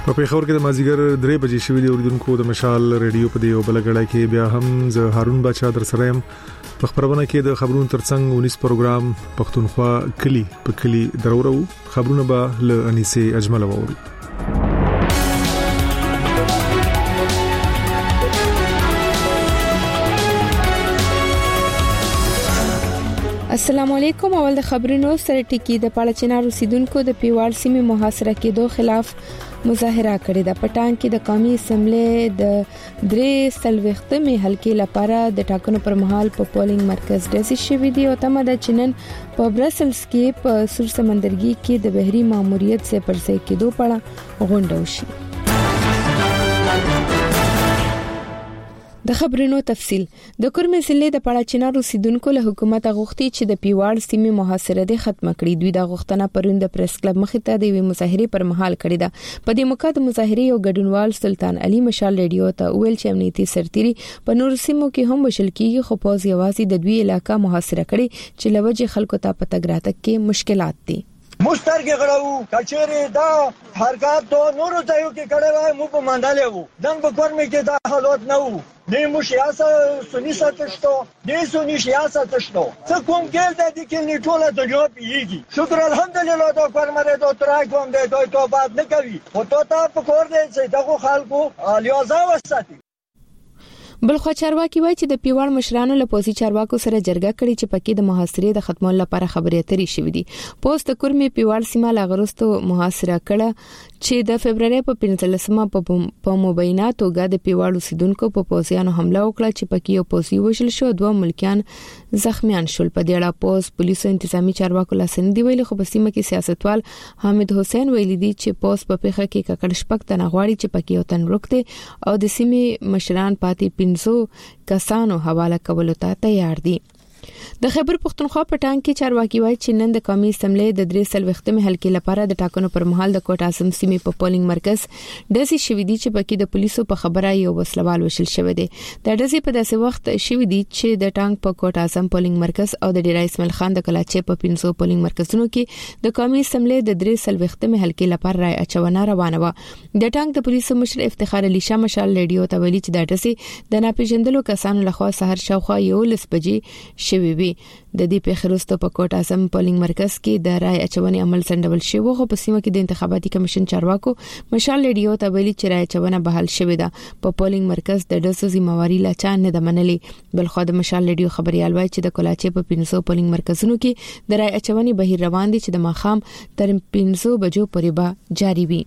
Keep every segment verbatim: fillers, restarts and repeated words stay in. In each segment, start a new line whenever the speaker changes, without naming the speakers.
په پیښور کې د مازیګر درې بجې شوې د اوریدونکو د مشال ریډیو په دی او بلګړای کې بیا هم ز هارون بچا در سره يم په خبرونه کې د خبرونو ترڅنګ اونیس پروګرام پښتونخوا کلی په کلی درورو خبرونه به ل انیسه اجمل ووري.
السلام علیکم. اول د خبرونو سره ټکی د پاړچنا رسیدونکو د پیوال سیمې محاصره کېدو خلاف مظاهره کړې ده. پټان کې د قومي اسمبلی د درې سلوختمې حلقې لپاره د ټاکنو پر مهال په پولینګ مرکز داسې شوې دي او تمه ده چې نن په برسلز کې په سور سمندرګي کې د بحري ماموریت سره پرځای کېدو په اړه غونډه وشي. د خبرونو تفصيل د کورمې ضلع د پاړچنا رسیدونکو له حکومت غوښتي چې د پیوال سیمې محاصره د ختم کړي. دوی د غوښتنه پروند د پریس کلب مخې ته د مظاهره پر مهال کړې ده. په دې موقع د مظاهره یو ګډونوال سلطان علي مشال ریډیو ته ویل چې امنیتي سرتيري په نور سیمو کې هم وشل کیږي خو پوز یوازې د دوی علاقہ محاصره کړي چې لوجه خلکو ته په تګراتک کې مشکلات دي.
مستر کې غړاو کچېره دا حرکت تو نور ته یو کې کړه وای مو په مانداله وو دنګ په کورمې کې دا حالات نه وو نه مو سیاسه سنی ساتشتو دې سنی سیاسه تشتو څه کوم کې د دې کې نه ټوله د جواب یېږي شکر الحمدلله دا کورمره دا ترای کوم دې دوی ته بعد نه کوي او ته تا په کور دې چې دغه خلکو الیازا وساتي.
بل خو چارواکي وایي چې د پیوړ مشرانو له پوزي چارواکو سره جرګه کړي چې پکې د محاصرې د ختمولو لپاره خبرې اترې شوې دي. پوسټ کورمې پیوړ سیمه لاغرستو محاصره کړه چې د فبرवरी په پنځلسمه په مبینه توګه د پیوړ اوسیدونکو په پوزیانو حمله وکړه چې پکې یو پوزي وشل شو دوه ملکیان زخمیان شول. په دې اړه پوز پولیسو انتظامی چارواکو لاسن دی ویلي خو په سیمه کې سیاستوال حامد حسین ویلي دي چې پوز په پیخه کې ککړ شپک تنه غواړي چې پکې یو تن ورکته او د سیمې مشران پاتې پنځو کسانو حواله کولو ته تیار دي. د خیبر پښتونخوا پټان کې چارواکي وایي چې نن د قومي اسمبلی د درې سلوختمې حلقې لپاره د ټاکنو پر مهال د کوټ اعظم سیمې په پولینګ مرکز داسې شوې دي چې پکې د پولیسو په خبره یو وسلوال وشل شوی دی. د داسې په داسې وخت شوې دي چې د ټانک په کوټ اعظم پولینګ مرکز او د ډیر اسماعیل خان د کلاچې په پنځو پولینګ مرکزونو کې د قومي اسمبلی د درې سلوختمې حلقې لپاره رای اچونه روانه و. د ټانک د پولیسو مشر افتخار علي شاه مشال ریډیو ته ویلي چې د داسې د ناپېژندلو کسانو لخوا سحر شاوخوا یو لس بجې شوې وي. د دې پیښروستو په کوټ اعظم پولینګ مرکز کې د رای اچونې عمل سندول شوی خو په سیمه کې د انتخاباتي کمیشن چارواکو مشال ریډیو ته ویلي چې رای اچونه بحال شوې ده. په پولینګ مرکز د دسو ذمہواری لا چا نه د منلې. بل خو د مشال ریډیو خبريال وایي چې د کلاچې په پنځو پولینګ مرکزونو کې د رای اچونې بهیر روان دي چې د ماخام تر پنځو بجو پورې به جاری وي.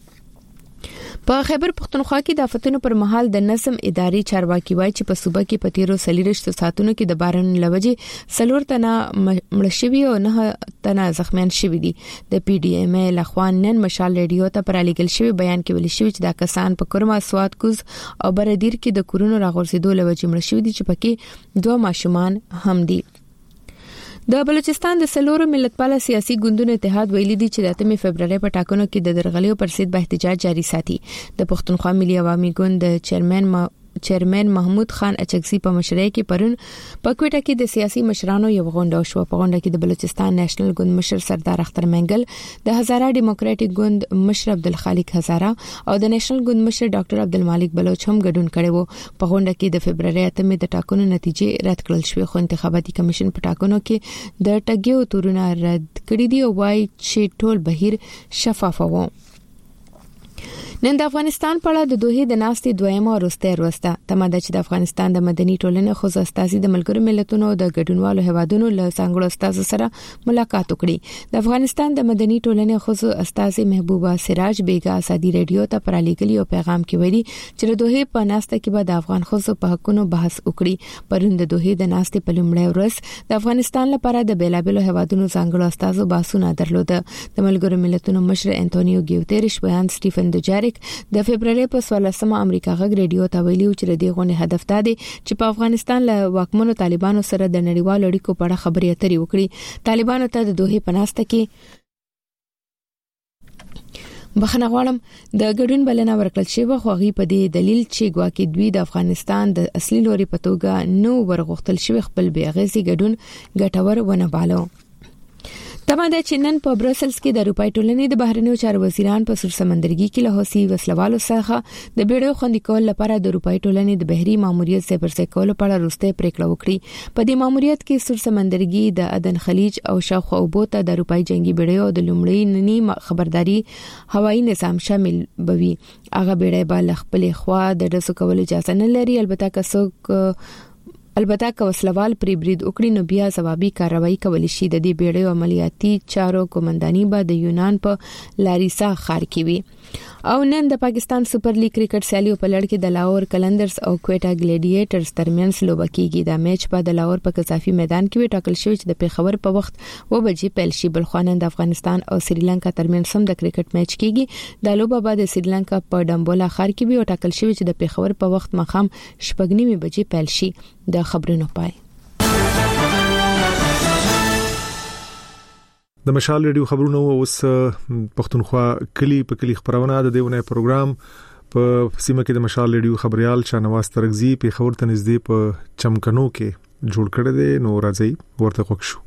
په خیبر پښتونخوا کې د افتونو پر مهال د نظم اداري چارواکي وایي چې په صوبه کې په تیرو سلیرشت ساتونو کې د باران لوجې سلور تنه مړشوي او نه تنه زخمیان شوي دي. د پی ډی ایم ای لخوا نن مشال ریډیو ته پر لیګل شوی بیان کې ویل شوی چې دا کسان په کورما سواد کوز او بردیر کې د کورونو راغورځېدو لوجې مړشوي دي چې پکې دوه ماشومان هم دي. د بلوچستان د سلورو ملتپاله سیاسي ګوندونو اتحاد ویلي دي چې د اتمې فبرवरी په ټاکنو کې د درغلیو پر ضد به احتجاج جاري ساتي. د پښتونخوا ملي عوامي ګوند چیرمن ما چیرمن محمود خان اچکزي په مشرۍ کې پرون په کوټه کې د سیاسي مشرانو یو غونډه شو. په غونډه کې د بلوچستان نېشنل ګوند مشر سردار اختر منګل، د هزاره ډیموکراټک ګوند مشر عبدالخالق هزاره او د نېشنل ګوند مشر ډاکټر عبدالمالک بلوچ هم ګډون کړي وو. په غونډه کې د فبرवरी اتمې د ټاکنو نتیجې رد کړل شوې خو انتخاباتي کمیشن په ټاکنو کې د ټګیو تورونه رد کړي دي او وايي چې ټول بهیر شفاف وو. نن د افغانستان په اړه د دوه د ناستې دویمه ورسته ورسته تماده چې د افغانستان د مدني ټولنې خو استازي د ملګرو ملتونو د ګډونوالو هوادونو له څنګهړو استازو سره ملاقات وکړي. د افغانستان د مدني ټولنې خو استازي محبوبه سراج بیگا ازادي ریډیو ته پر لیکلي او پیغام کې ویلي چې د دوه په ناسته کې به د افغان خو په حقونو بحث وکړي. پرون د دوه د ناستې په لومړی ورځ د افغانستان لپاره د بیلابلو هوادونو څنګهړو استازو باسونه درلوده. د ملګرو ملتونو مشر انټونیو ګیوتيرش بیان سټيفن دوجاریک د فبرवरी په څوارلسمه امریکا غږ ریډیو ته ویلي چې د دې غونډې هدف دا دی چې په افغانستان له واکمنو طالبانو سره د نړیوالو اړیکو په اړه خبرې اترې وکړي. طالبانو ته د دوه په ناسته کې بخنه غواړم د ګډون بلنه ورکړل شوی خو غي په دې دلیل چې ګواکې دوی د افغانستان د اصلي لوري په توګه نو ورغختل شوی خپل بیاغزي ګډون ګټور ونه بالو. تمه ده چې نن په برسلز کې د اروپای ټولنې د بهرنیو چارو وزیران په سور سمندرګي کې له حوثي وسلوالو څخه د بیړیو خوندي کول لپاره د اروپای ټولنې د بحري ماموریت څخه پرځای کولو په اړه وروستۍ پریکړه وکړه. په دې ماموریت کې سور سمندرګي د عدن خلیج او شاوخوا اوبو ته د اروپای جنگي بیړیو د لومړی ننی خبرداري هوایي نظام شامل بوي. هغه بیړۍ به خپل خوا د رسو کول اجازه نه لري، البته که څوک البته که وسلوال پری برید وکړي نو بیا ځوابي کاروایی کول شي. د دې بیړیو عملیاتي چارو کومنداني به د یونان په لاریسا ښار کې وي. او نن د پاکستان سپر لیګ کرکټ سیالیو په لړ کې د لاهور کلندرز او کوټا ګلیډیټرز ترمنځ لوبه کیږي. دا میچ په د لاهور په قذافي میدان کې ټاکل شوی چې د پیښور په وخت و بجې پیل شي. بل خو نن د افغانستان او سریلانکا ترمنځ هم د کرکټ میچ کیږي. د لوبه بعد د سریلانکا په ډمبولا ښار کې وي او ټاکل شوی چې د پیښور په وخت مخام شپږ نیمه بجې پیل شي. د خبرونو پای
د مشال ریډیو خبرونه اوس پښتونخوا کلی په کلی خبرونه د دیونه پروګرام په سیمه کې د مشال ریډیو خبريال شانواز ترغزي په خبر ته نږدې په چمکنو کې جوړ کړی دی. نو راځي ورته خوښ شو.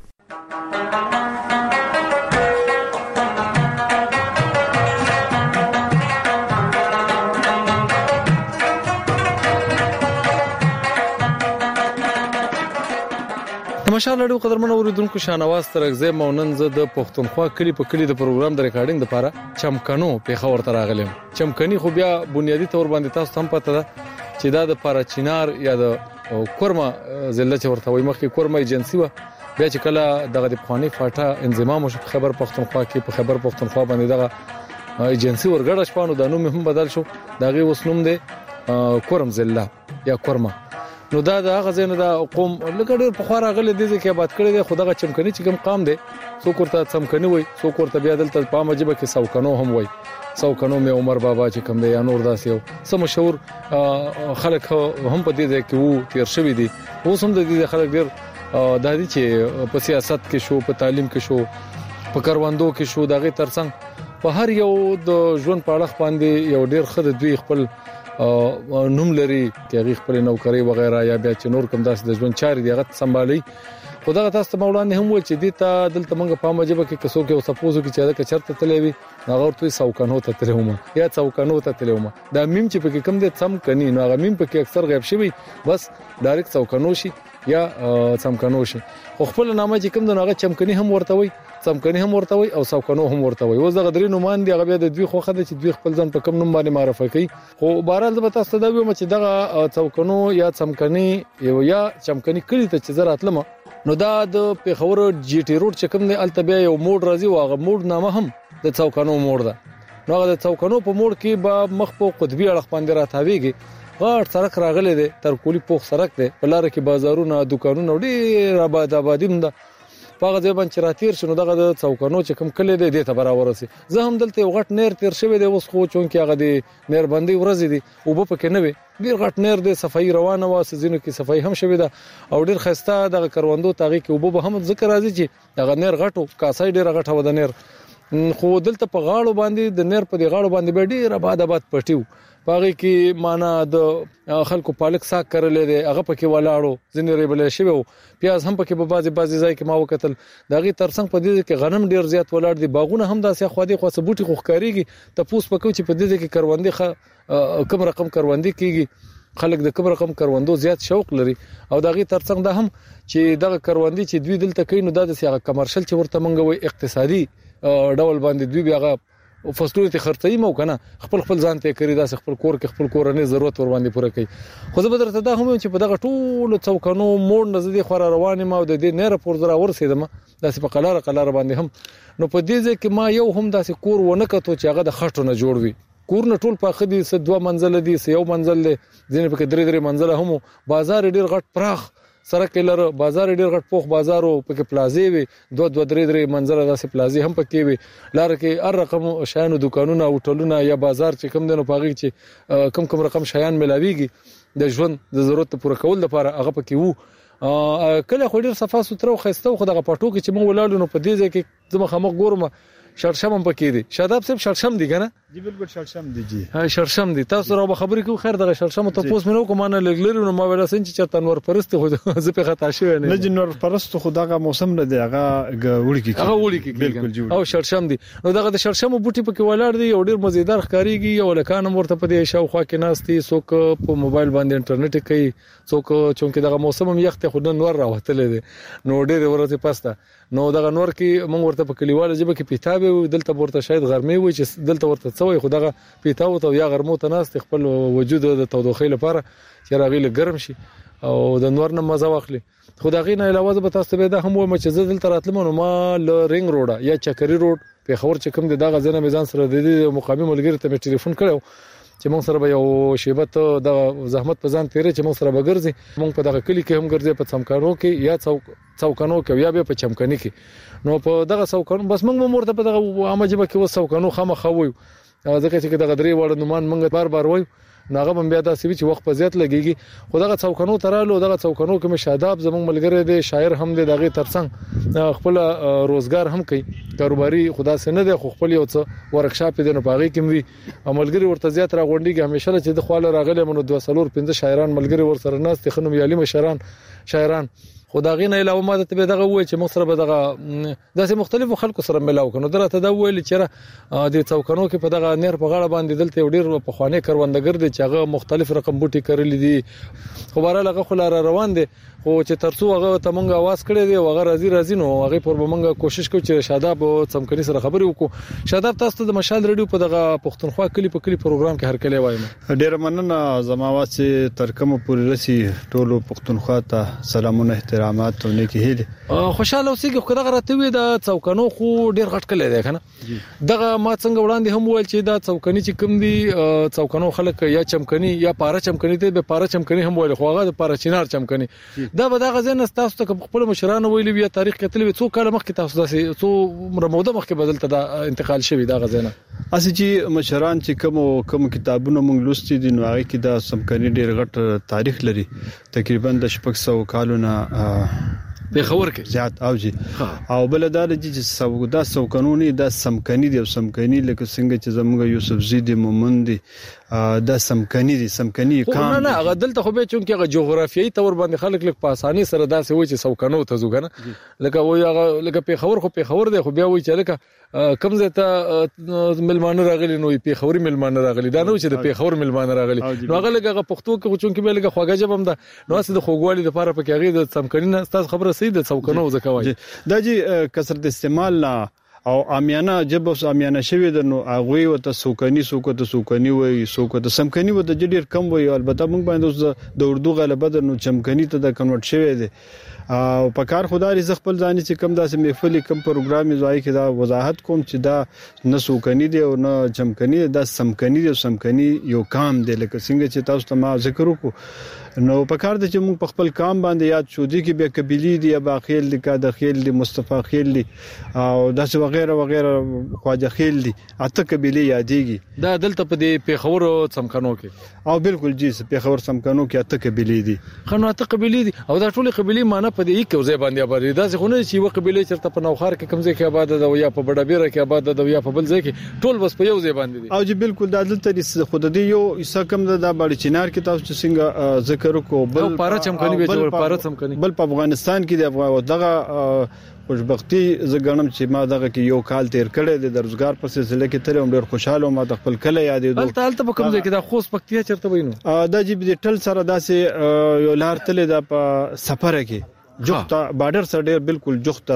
مشال لړو قدرمن اوریدونکو شانواز ترغزه مونن زه د پښتونخوا کلی په کلی د پروګرام د ریکارډینګ لپاره چمکنو په خبر ته راغلم. چمکني خو بیا بنیادی تور باندې تاسو هم پته ده چې دا د پارچینار یا د کورما ضلع چورته وي. مخکې کورما ایجنسی و، بیا چې کله دغه د پخوانی فاټا انضمام شو خبر پښتونخوا کې په خبر پښتونخوا باندې دغه ایجنسی ورګړ شپانو د نوم هم بدل شو. دغه وسنوم دی کورم ضلع یا کورما. نو دا د هغه ځنه د قوم لګړ په خورا غل دي چې آباد کړي دي. خدغه چمکني چې کوم قام دي سو کوړه چمکني وای، سو کوړه بیا دلته په مجبه کې سوکنو هم وای. سوکنو مې عمر بابا چې کوم دی یا نور داسې سم مشهور خلک هم په دې کې وو تیر شوی دي. اوس هم د دې خلک ډیر د دې چې په سیاست کې شو، په تعلیم کې شو، په کاروندو کې شو. دغه ترڅنګ په هر یو د ژوند په اړه باندې یو ډیر خد دوی خپل نوم لري چې هغه خپل نوکری وغیرہ یا بیا چې نور کوم داس د ژوند چاري دی هغه سمبالي. خدای تاسو ته مولانا هم ول چې دې ته دلته موږ په مجبه کې کسو کې او سپوزو کې چې دا چرته تلې وي هغه ورته سوکانو ته تلومه یا سوکانو ته تلومه. دا میم چې په کوم دې سم کني نو هغه میم په کې اکثر غیب شوی بس ډایرکټ سوکانو شي یا سمکنو شي. خو خپل نامه چې کوم دغه چمکني هم ورته وي، سمکني هم ورته وي او سوکانو هم ورته وي. اوس دغه درې نومان دی هغه بیا د دوی خوخه د چې دوی خپل ځان په کم نوم باندې معرفي کوي. خو بهرحال د تاسو ته دا ویم چې دغه سوکانو یا سمکني یو یا چمکني کړي ته چې زراتلم نو دا د پیښور جی ټی روډ چې کوم دی التبیا یو موډ راځي او هغه موډ نامه هم د سوکانو موډ ده. نو هغه د سوکانو په موډ کې به مخ په قطبی اړه باندې راتاویږي. غاټ سړک راغلی دی تر کولی پوخ سړک دی په لار کې بازارونه دکانونه ډیر آباد آبادی ده. پاغه ځای باندې راتیر شنو دغه د څوکانو چې کوم کلی دی د ته برابر سي. زه هم دلته یو غټ نیر تیر شوی دی اوس خو چون کې هغه دی نیر باندې ورځي دی او په پکې نه وي ډیر غټ نیر دی صفای روانه واسه زینو کې صفای هم شوی دا او ډیر خسته دغه کروندو تاغي کې او به هم ذکر راځي چې دغه نیر غټو کاسای ډیر غټه و د نیر. خو دلته په غاړو باندې د نیر په دی غاړو باندې به ډیر آباد آباد پټیو. پاغي کې معنا د خلکو پالک ساک کړل دي هغه پکې ولاړو ځنې ریبل شوی او پیاز هم پکې په بازي بازي ځای کې ما وکتل. دغه ترڅنګ په دې کې غنم ډیر زیات ولاړ دي، باغونه هم داسې خو دې خو سبوټي خو ښکاریږي. ته پوس پکو چې په دې کې کروندې کم رقم کروندې کیږي، خلک د کم رقم کروندو زیات شوق لري او دغه ترڅنګ ده هم چې دغه کروندې چې دوی دلته کوي نو دا د سیاغه کمرشل چې ورته منګوي اقتصادي ډول باندې دوی بیا او فصلونه ته خرڅي مو کنه خپل خپل ځان ته کړی دا خپل کور کې خپل کورنۍ ضرورت ور باندې پوره کوي. خو زه به درته دا هم چې په دغه ټول څوکانو موډ نزدې خور روانې ما د دې نه راپور درا ورسېدم داسې په قلاره قلاره باندې هم. نو په دې ځکه ما یو هم داسې کور ونه کتو چې هغه د خټو نه جوړ وي. کور نه ټول په خدي س دوه منزل دي س یو منزل دي ځینې په درې درې منزل هم بازار ډیر غټ پراخ سره کلر بازار ډیر غټ پوخ بازارو پکې پلازې وي دوه دوه درې درې منظر داسې پلازې هم پکې وي. لار کې هر رقم شایانو دکانونه او ټولونه یا بازار چې کم دنو پاغي چې کم کم رقم شایان ملاويږي د ژوند د ضرورت پوره کول لپاره هغه پکې وو. کله خو ډیر صفه سترو خسته خو دغه پټو کې چې مو ولاړو نو په دې ځای کې زما خمغ ګورم شړشم هم پکې دي. شاداب صاحب شړشم دي کنه
جی بالکل شرشم دي جی
شرشم دي تاسو را خبرې کوم خیر دغه شرشم ته پوس مینو کوم نه لګلري نو ما ویل سن چې چرته نور پرست خو زه په خطا شوی نه
نه جن نور پرست خو دغه موسم نه دی هغه وړي کی
هغه وړي کی بالکل او شرشم دي نو دغه د شرشم بوټي په کې ولاړ دي او ډیر مزیدار ښکاریږي او لکان ورته په دې شاوخوا کې ناستي څوک په موبایل باندې انټرنیټ کوي څوک چې دغه موسم هم یخت خو نور راوتل دي نو ډیر ورته پسته نو دغه نور کې موږ ورته په کلیواله جبه کې پیتابه دلته ورته شاید غرمه وي چې دلته ورته څوي خو دغه پیتاو ته یا غرمو ته ناست خپل وجود د تودوخې لپاره چې راغلی ګرم شي او د نور نه مزه واخلي خو دا غینه علاوه به تاسو به دا هم وای چې زه دلته راتلم نو ما ل رینګ روډ یا چکري روډ په خبر چې کوم د دغه ځنه میزان سره د دې مقامی ملګری ته ټلیفون کړو چې موږ سره به یو شیبت د زحمت په ځان تیرې چې موږ سره به ګرځي موږ په دغه کلی کې هم ګرځي په څمکانو کې یا څوکانو کې یا به په چمکني کې نو په دغه څوکانو بس موږ مرته په دغه عامه جبه کې و څوکانو خامخا وایو ځکه چې دغه درې وړ نومان موږ بار بار وایو ناغه بم بیا داسې چې وخت په زیات لګيږي خو دغه څوکانو ترالو دغه څوکانو کې مشاداب زموږ ملګری دی شاعر هم دی دغه ترڅنګ خپل روزګار هم کوي کاروباري خدا سينه دی خو خپل یو څه ورکشاپ دی نو باغی کې وي ملګری ورته زیات راغونډيږي همیشه چې د خواله راغله منو دوه سلور پنځه شاعران ملګری ور سره ناس تخنو یالي مشران شاعران خدای نه علاوه ما ته به دغه وای چې موږ سره به دغه داسې مختلفو خلکو سره ملاو کنو درته دا ویل چې د څوکانو کې په دغه نیر په غاړه باندې دلته ډیر په خوانه کروندګر دي چې هغه مختلف رقم بوټي کړل دي خو بهر لغه خلار روان دي خو چې ترڅو هغه ته مونږ आवाज کړی دی هغه راځي راځي نو هغه پر مونږ کوشش کوو چې شاداب او څمکني سره خبرې وکړو شاداب تاسو د مشال ریډیو په دغه پښتونخوا کلی په کلی پروګرام کې هر کله وایم
ډیر مننه زماوات چې ترکمه پوری رسی ټولو پښتونخوا ته سلامونه احترامات او نیکی هیله
خوشاله اوسېږي خو دغه راته وي د څوکانو خو ډیر غټ کلی دی کنه دغه ما څنګه وړاندې هم ویل چې دا څوکاني چې کوم دي څوکانو خلک یا چمکني یا پاره چمکني ته به پاره چمکني هم ویل خو هغه د پاره چینار چمکني دا به دغه ځنه تاسو ته خپل مشرانو ویلي بیا تاریخ کتل وي څو کال مخکې تاسو داسې څو رموده مخکې بدلته دا انتقال شوی دا غزنه
اسی چې مشران چې کوم کوم کتابونه مونږ لوستي دي نو هغه کې دا سمکني ډیر غټ تاریخ لري تقریبا د شپږ سوه کالونه
په خبر کې
زیات او جی او بل دا چې سودا سو قانوني دا سمکني دي سمکني لکه څنګه چې زموږ یوسف زیدی مومند دي دا سمکني دي سمکني کام
نه نه هغه دلته خو به چونکه هغه جغرافیایي تور باندې خلک لک په اساني سره داسې وای چې سوکنو ته زوګنه لکه وای هغه لکه په خبر خو په خبر دی خو بیا وای چې لکه کم زه ته ملمانه راغلي نو په خوري ملمانه راغلي دا نو چې د په خور ملمانه راغلي نو هغه لکه پښتو کې چونکه به لکه خواږه جبم دا نو اسه د خوګوالي لپاره په کې هغه د سمکني نه تاسو خبره صحیح ده څوکنو زکوای
دا جی کثرت استعمال لا او امیانه جب اوس امیانه شوی د نو اغوی وته سوکني سوکته سوکني وای سوکته سمکني وته ډیر کم وای البته موږ باندې د اردو غلبه د نو چمکني ته د کنورټ شوی دی او په کار خدای رزق خپل ځان چې کم داسې محفل کم پروګرام زوای کې دا وضاحت کوم چې دا نه سوکني دی او نه چمکني دا سمکني دی سمکني یو کام دی لکه څنګه چې تاسو ته ما ذکر وکړو نو په کار د چې موږ په خپل کام باندې یاد شو دي کې به قبيلي دي یا باخیل دي کا د خیل دي مصطفی خیل دي او داسې وغیرہ وغیرہ خواجه خیل دي اته قبيلي یادېږي
دا دلته په دې پیښور څمکنو کې
او بالکل جی پیښور څمکنو کې اته قبيلي دي
خنو اته قبيلي دي او دا ټول قبيلي معنی په دې کې ځای باندې آباد دي دا څنګه نه چې یو قبيله چرته په نوخار کې کمزې کې آباد ده یا په بڑا بیره کې آباد ده یا په بل ځای کې ټول بس په یو ځای باندې دي
او جی بالکل دا دلته خود دې یو اسا کم ده د باندې چینار کې تاسو څنګه ذکر وکړو
بل پاره چمکني به جوړ پاره چمکني
بل په افغانستان کې د افغان دغه خوشبختی زګنم چې ما دغه کې یو کال تیر کړی د روزګار په سلسله کې تر عمر خوشاله ما د خپل کله یادې
دوه تل ته کوم ځای کې د خوست پکتیا چرته وینو
دا جی د ټل سره داسې یو لار تل د سفر کې جوخته بارډر سره ډیر بالکل جوخته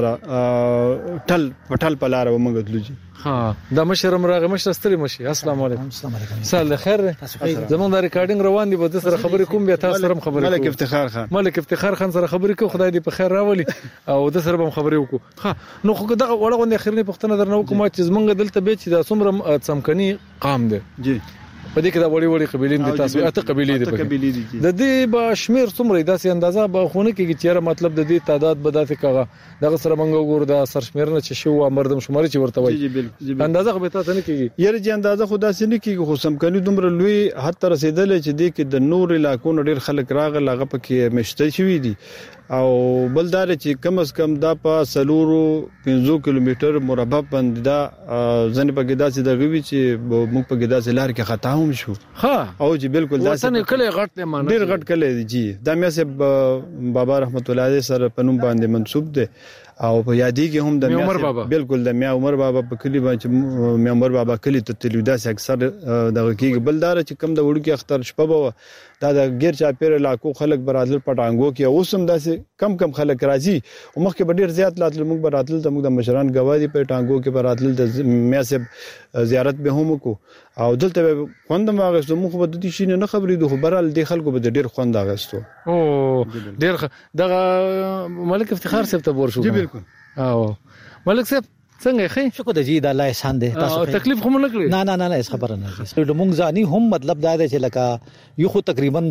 ټل پټل پلار و مونږ دلوجي
ها د مشرم راغ مشر ستړي مشي السلام علیکم
السلام علیکم
سال خیر زمون د ریکارډینګ روان دي به سره خبرې کوم بیا تاسو سره خبرې
ملک افتخار خان
ملک افتخار خان سره خبرې کوم خدای دې په خیر راولي او د سره هم خبرې وکړو ها نو خو دغه وړاندې اخرنی پښتنه درنه کوم چې زمونږ دلته به چې د څومره څمکني قام دي
جی
په دې کې دا وړي وړي قبيلې دي تاسو اته قبيلې دي د دې با شمیر څومره داسې اندازه به خونه کې چې مطلب د دې تعداد به داسې کاغه دغه سره منګو ګور د سر شمیر نه چې شو مردم شماري چې ورته وایي اندازه به تاسو نه کیږي
یره چې اندازه خدا سي نه کیږي خو سمکني دومره لوی حتی رسیدل چې دې کې د نور علاقو ډیر خلک راغله هغه پکې مشته شوی دي او بلدار چې کم از کم دا په سلورو پنځه کیلومتر مربع باندې دا ځنې په ګدا چې د غوي چې موږ په ګدا چې لار کې خطا هم شو
ها
او چې بالکل دا
وطن کله غټ نه مانه
ډیر غټ کله جی دا مې سه بابا رحمت الله علیه سره پنوم باندې منسوب ده او په یادې کې هم د
میا
بالکل د میا عمر بابا په کلی باندې میا عمر بابا کلی ته تلودا سه اکثر د کې بلدار چې کم د وړو کې اختر شپه بو دا د غیر چا پیر علاقو خلک برادل پټانګو کې اوسم داسې کم کم خلک راځي او مخکې به ډیر زیات لاتل موږ برادل ته موږ د مشران گواهی په ټانګو کې برادل د میا سه زیارت به هم کو او دلته خوند ماغستو موږ په دې شي نه خبرې دوه برال د خلکو به ډیر خوند اغستو
او ډیر دغه ملک افتخار صاحب ته ورشو
جی بالکل
او ملک صاحب څنګه ښه
شکر د جی د الله احسان دی
تاسو تکلیف هم نه کړی
نه نه نه نه خبره نه دي موږ ځاني هم مطلب دا دی چې لکه یو خو تقریبا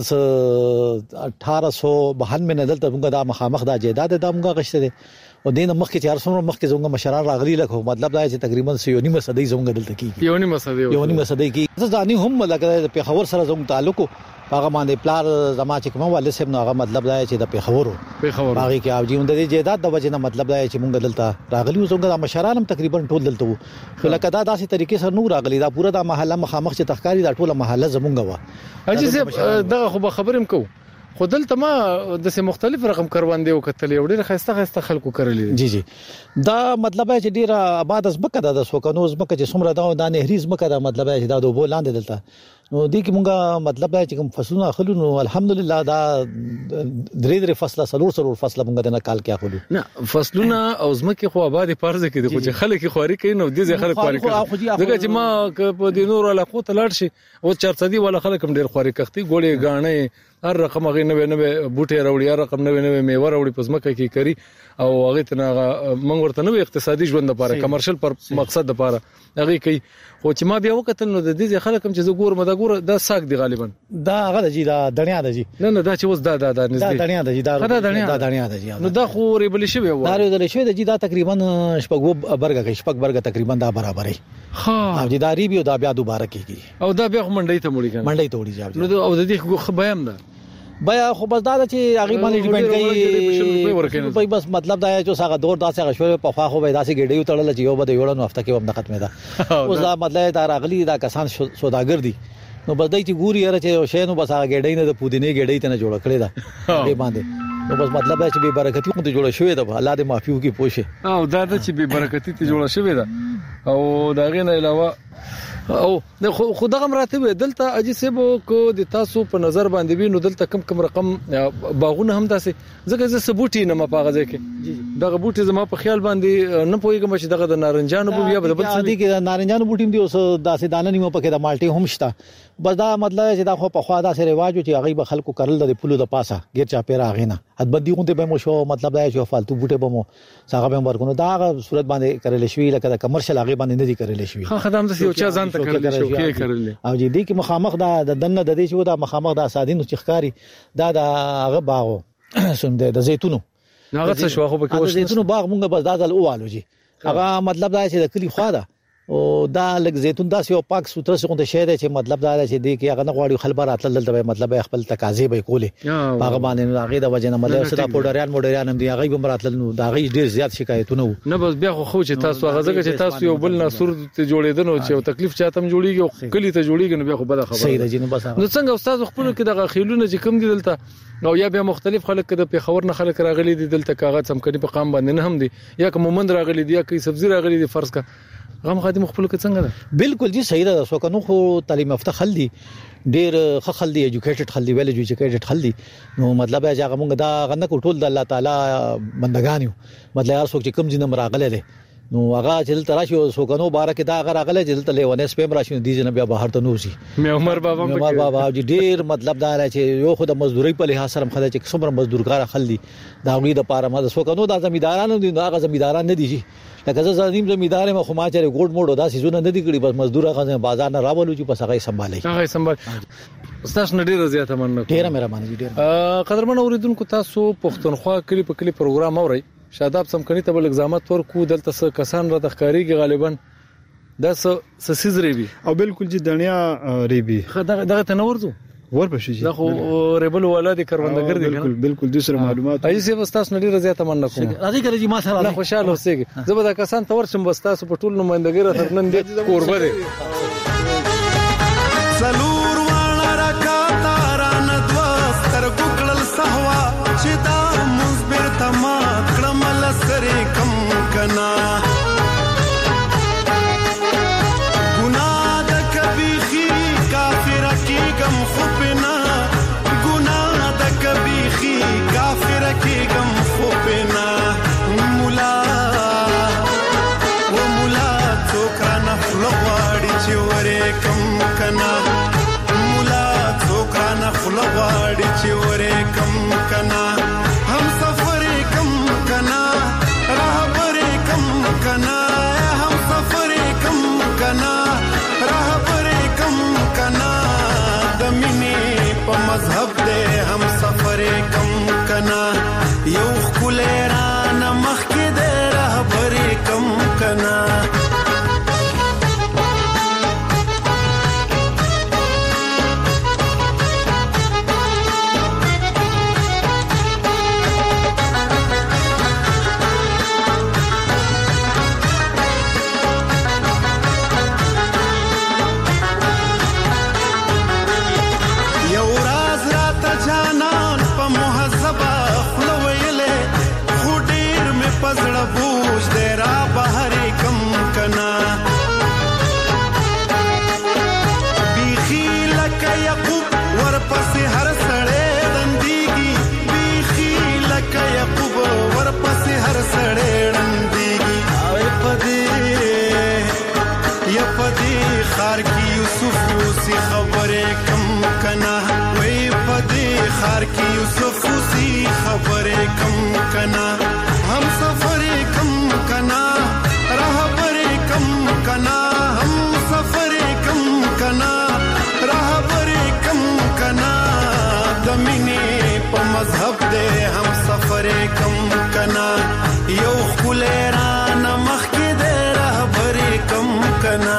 اठारह सौ बावन में دلته موږ دا مخامخ دا جیداد د موږ غشته دي او دین مخ کې چار سو مخ کې زونګه مشران راغلي لکه مطلب دا چې تقریبا یو نیمه صدۍ زونګه دلته کیږي
یو نیمه صدۍ
یو نیمه صدۍ کې ځاني هم لکه په خبر سره زونګ تعلق هغه باندې پلار زما چې کوم والد صاحب نو هغه مطلب دا چې د پیښورو
پیښورو
باغی کې او جیوند د جیداد د وجه نه مطلب دا چې مونږ دلته راغلی وسونګه د مشران هم تقریبا ټول دلته وو لکه دا داسې طریقې سره نو راغلی دا پورا د محله مخامخ چې تخکاری دا ټوله محله زمونږ و
اجي صاحب دغه خو خبرم کو خو دلته ما د سه مختلف رقم کروندې او کتلې وړي خسته خسته خلکو کړلې
جی جی دا مطلب چې ډیره آباد از مکه د سوکنو از مکه چې څومره دا د نهریز مکه دا مطلب چې دا د بولاند دلته نو دې کې مونږه مطلب چې کوم فصلونه اخلو نو الحمدلله دا درې درې فصله سلور سلور فصله مونږ د نه کال کې اخلو
نه فصلونه او زمکه خو آباد پارځ کې دي خو چې خلک خوري کوي نو دې ځای خلک خوري کوي دغه چې ما په دې نور علاقو ته لاړ شي او چرڅدي ولا خلک هم ډیر خوري کوي ګوړې غاڼې هر رقم غي نه نه بوټي راوړي هر رقم نه نه میوه راوړي په زمکه کې کوي او هغه ته موږ ورته نو اقتصادي ژوند لپاره کمرشل پر مقصد لپاره هغه کوي خو چې ما بیا وکتل نو د دې خلک هم چې زګور مده ګور دا ساک دی غالبا
دا هغه جی دا دنیا د جی
نه نه دا چې اوس دا دا
دا دنیا د جی دا دا دنیا د جی
نو دا خو ریبل شوی و
دا ریبل شوی د جی دا تقریبا شپږ برګه کې شپږ برګه تقریبا دا برابرې
ها
او جی دا ریبي او دا بیا دوباره کیږي
او دا بیا منډي ته مړی کنه
منډي ته وړي جواب
نو او د دې خو بیان ده
بیا خو بس دا چې هغه باندې ډیپند کوي بس مطلب دا چې هغه دور داسې غشوي په خوا خو به داسې ګډیو تړل چې یو به یو نو هفته کې هم ختمه ده اوس دا مطلب دا راغلي دا کسان سوداګر دي نو بس دای چې ګوري را چې شې نو بس هغه ګډی نه د پودینه ګډی ته نه جوړ کړی دا دې باندې نو بس مطلب دا چې به برکتی مونږ ته جوړ شوې ده الله دې معافي وکړي پوښه
او دا چې به برکتی ته جوړ شوې ده او دا غینه علاوه او خو دغه مراتب دلته اجي سیبو کو د تاسو په نظر باندې وینو دلته کم کم رقم باغونه هم داسې ځکه زه ثبوتي نه مپاغه ځکه دغه بوټي زما په خیال باندې نه پويګم چې دغه د نارنجانو بو یا بل څه
دي کې نارنجانو بوټي دی اوس داسې دانه نیمه پکې د مالټي هم شته بس دا مطلب چې دا خو په خوا دا سره رواج چې هغه به خلکو کړل د پلو د پاسه غیر چا پیرا غینا حدبدي غونډه به مو شو مطلب دا چې فالتو بوټي به مو څنګه به ورکو دا صورت باندې کړل شوی لکه د کمرشل هغه باندې نه دي کړل شوی
ها خدام د یو چا ځان ته کړل شو کې کړل
او دې کې مخامخ دا د دنه د دې چې دا مخامخ دا سادینو چخکاری دا د هغه باغو سم د زیتونو
هغه څه شو خو به
کې د زیتونو باغ مونږ بس دا ځل اوالو جی هغه مطلب دا چې د کلی خوا ده او دا لګ زیتون دا یو پاک سوتره څنګه شهر چې مطلب دا چې دې کې هغه نه غواړي خلبر اتل دلته مطلب خپل تقاضې به کولې هغه باندې هغه د وجه نه مطلب صدا پوډریان موډریان هم دی هغه به مراتل نو دا غي ډیر زیات شکایتونه
نه بس بیا خو چې تاسو هغه ځکه چې تاسو یو بل ناسور ته جوړیدنو چې تکلیف چاته هم جوړیږي کلی ته جوړیږي نو بیا خو بل خبره
صحیح ده جن بس
نو څنګه استاد خپل کې د خیلونه چې کم دي دلته او یا بیا مختلف خلک د پیښور نه خلک راغلي دي دلته کاغذ هم کړي په قام باندې نه هم دي یا کوم مومند راغلي دي یا کوم سبزی راغلي دي فرض کا غم خادم خپل کې څنګه ده
بالکل جی صحیح ده سو کنو خو تعلیم یافته خل دي ډیر خل دي ایجوکیټډ خل دي ویل ایجوکیټډ خل دي نو مطلب هغه موږ دا غنه ټول د الله تعالی بندگان یو مطلب هر څوک چې کم جن راغله دي نو هغه چې تراشي سو کنو بارکه دا هغه راغله چې تل ونه سپم راشي دي جن بیا بهر ته نوځي
مې عمر بابا
مې عمر بابا جی ډیر مطلب دا چې یو خو د مزدوري په لحاظ سره خدای چې څومره مزدورګار خل دي دا غوی د پاره ما سو کنو د زمیدارانو دي هغه زمیداران نه دي لکه زه زمیم زمیدار ما خو ما چې ګوډ موډ دا سيزونه نه دي کړی بس مزدور غزه بازار نه راولو چې پس هغه سمبالي
هغه سمبال استاد نډیره زیاته مننه
ډیره مهرباني ډیره
قدرمن اوریدونکو تاسو پښتونخوا کلی په کلی پروګرام اوري شاداب سمکني ته بل اگزامات ورکو دلته څه کسان را د ښکاریږي غالبا دا څه سیز ریبي
او بالکل جی دنیا ریبي
دغه دغه تنورځو
ورپسې
دا خو ریبل ولادي کروندګر دي
بالکل بالکل د سره معلومات
ایسه وستاس نړۍ رضایت مننه کوم
راځي کله چې ما سره
نه خوشاله اوسېږي زه به دا کسان تور شم وستاس په ټول نمائندګۍ تر نن دې قربه دي
سلور وانا راکاتا ران دوستر ګکړل سهوا چې دا مزبر تما کړمل سره کم کنا ګناه د کبيخي کافر کی غم خوبنا ګناه د کبيخي کافر کی غم خوبنا مولا و مولا څوکرا نفل غواړي چې ورې کم کنا مولا څوکرا نفل غواړي چې ورې کم کنا هم سفر کم کنا رهبر کم کنا هم سفر کم کنا رهبر کم کنا د مینې په مذهب دې هم سفر کم کنا یو خلران مخ کې دې رهبر کم کنا پزړه بوج دې را بهر کم کنا بیخي لکه یعقوب ورپسې هر سړی دندېږي بیخي لکه یعقوب ورپسې هر سړی دندېږي او پدې یا پدې خار کې یوسف اوسې خبرې کم کنا وې پدې خار کې یوسف اوسې خبرې کم کنا हम सफर कम कना रहबर कम कना हम सफर कम कना रहबर कम कना दमिने प मजहब दे हम सफर कम कना यो खुलेरान मख के दे रहबर कम कना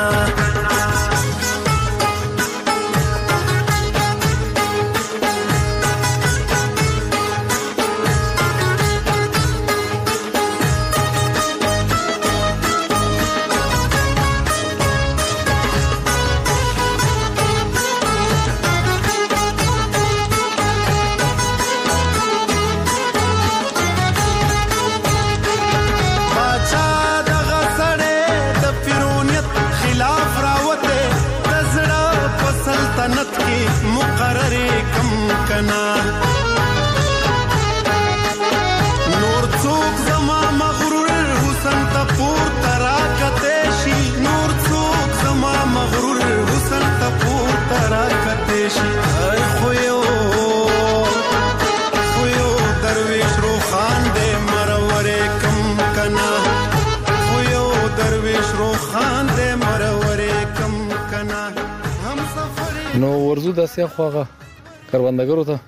مقرر کم کنا نور څوک زما مغرور حسن ته پور ترا کته شي نور څوک زما مغرور حسن ته پور ترا کته شي خو یو خو یو درویش رو خان دې مرور کم کنا خو یو درویش رو خان دې مرور کم کنا هم سفر
نو ورزو د سیا خوغه کروندګرو ته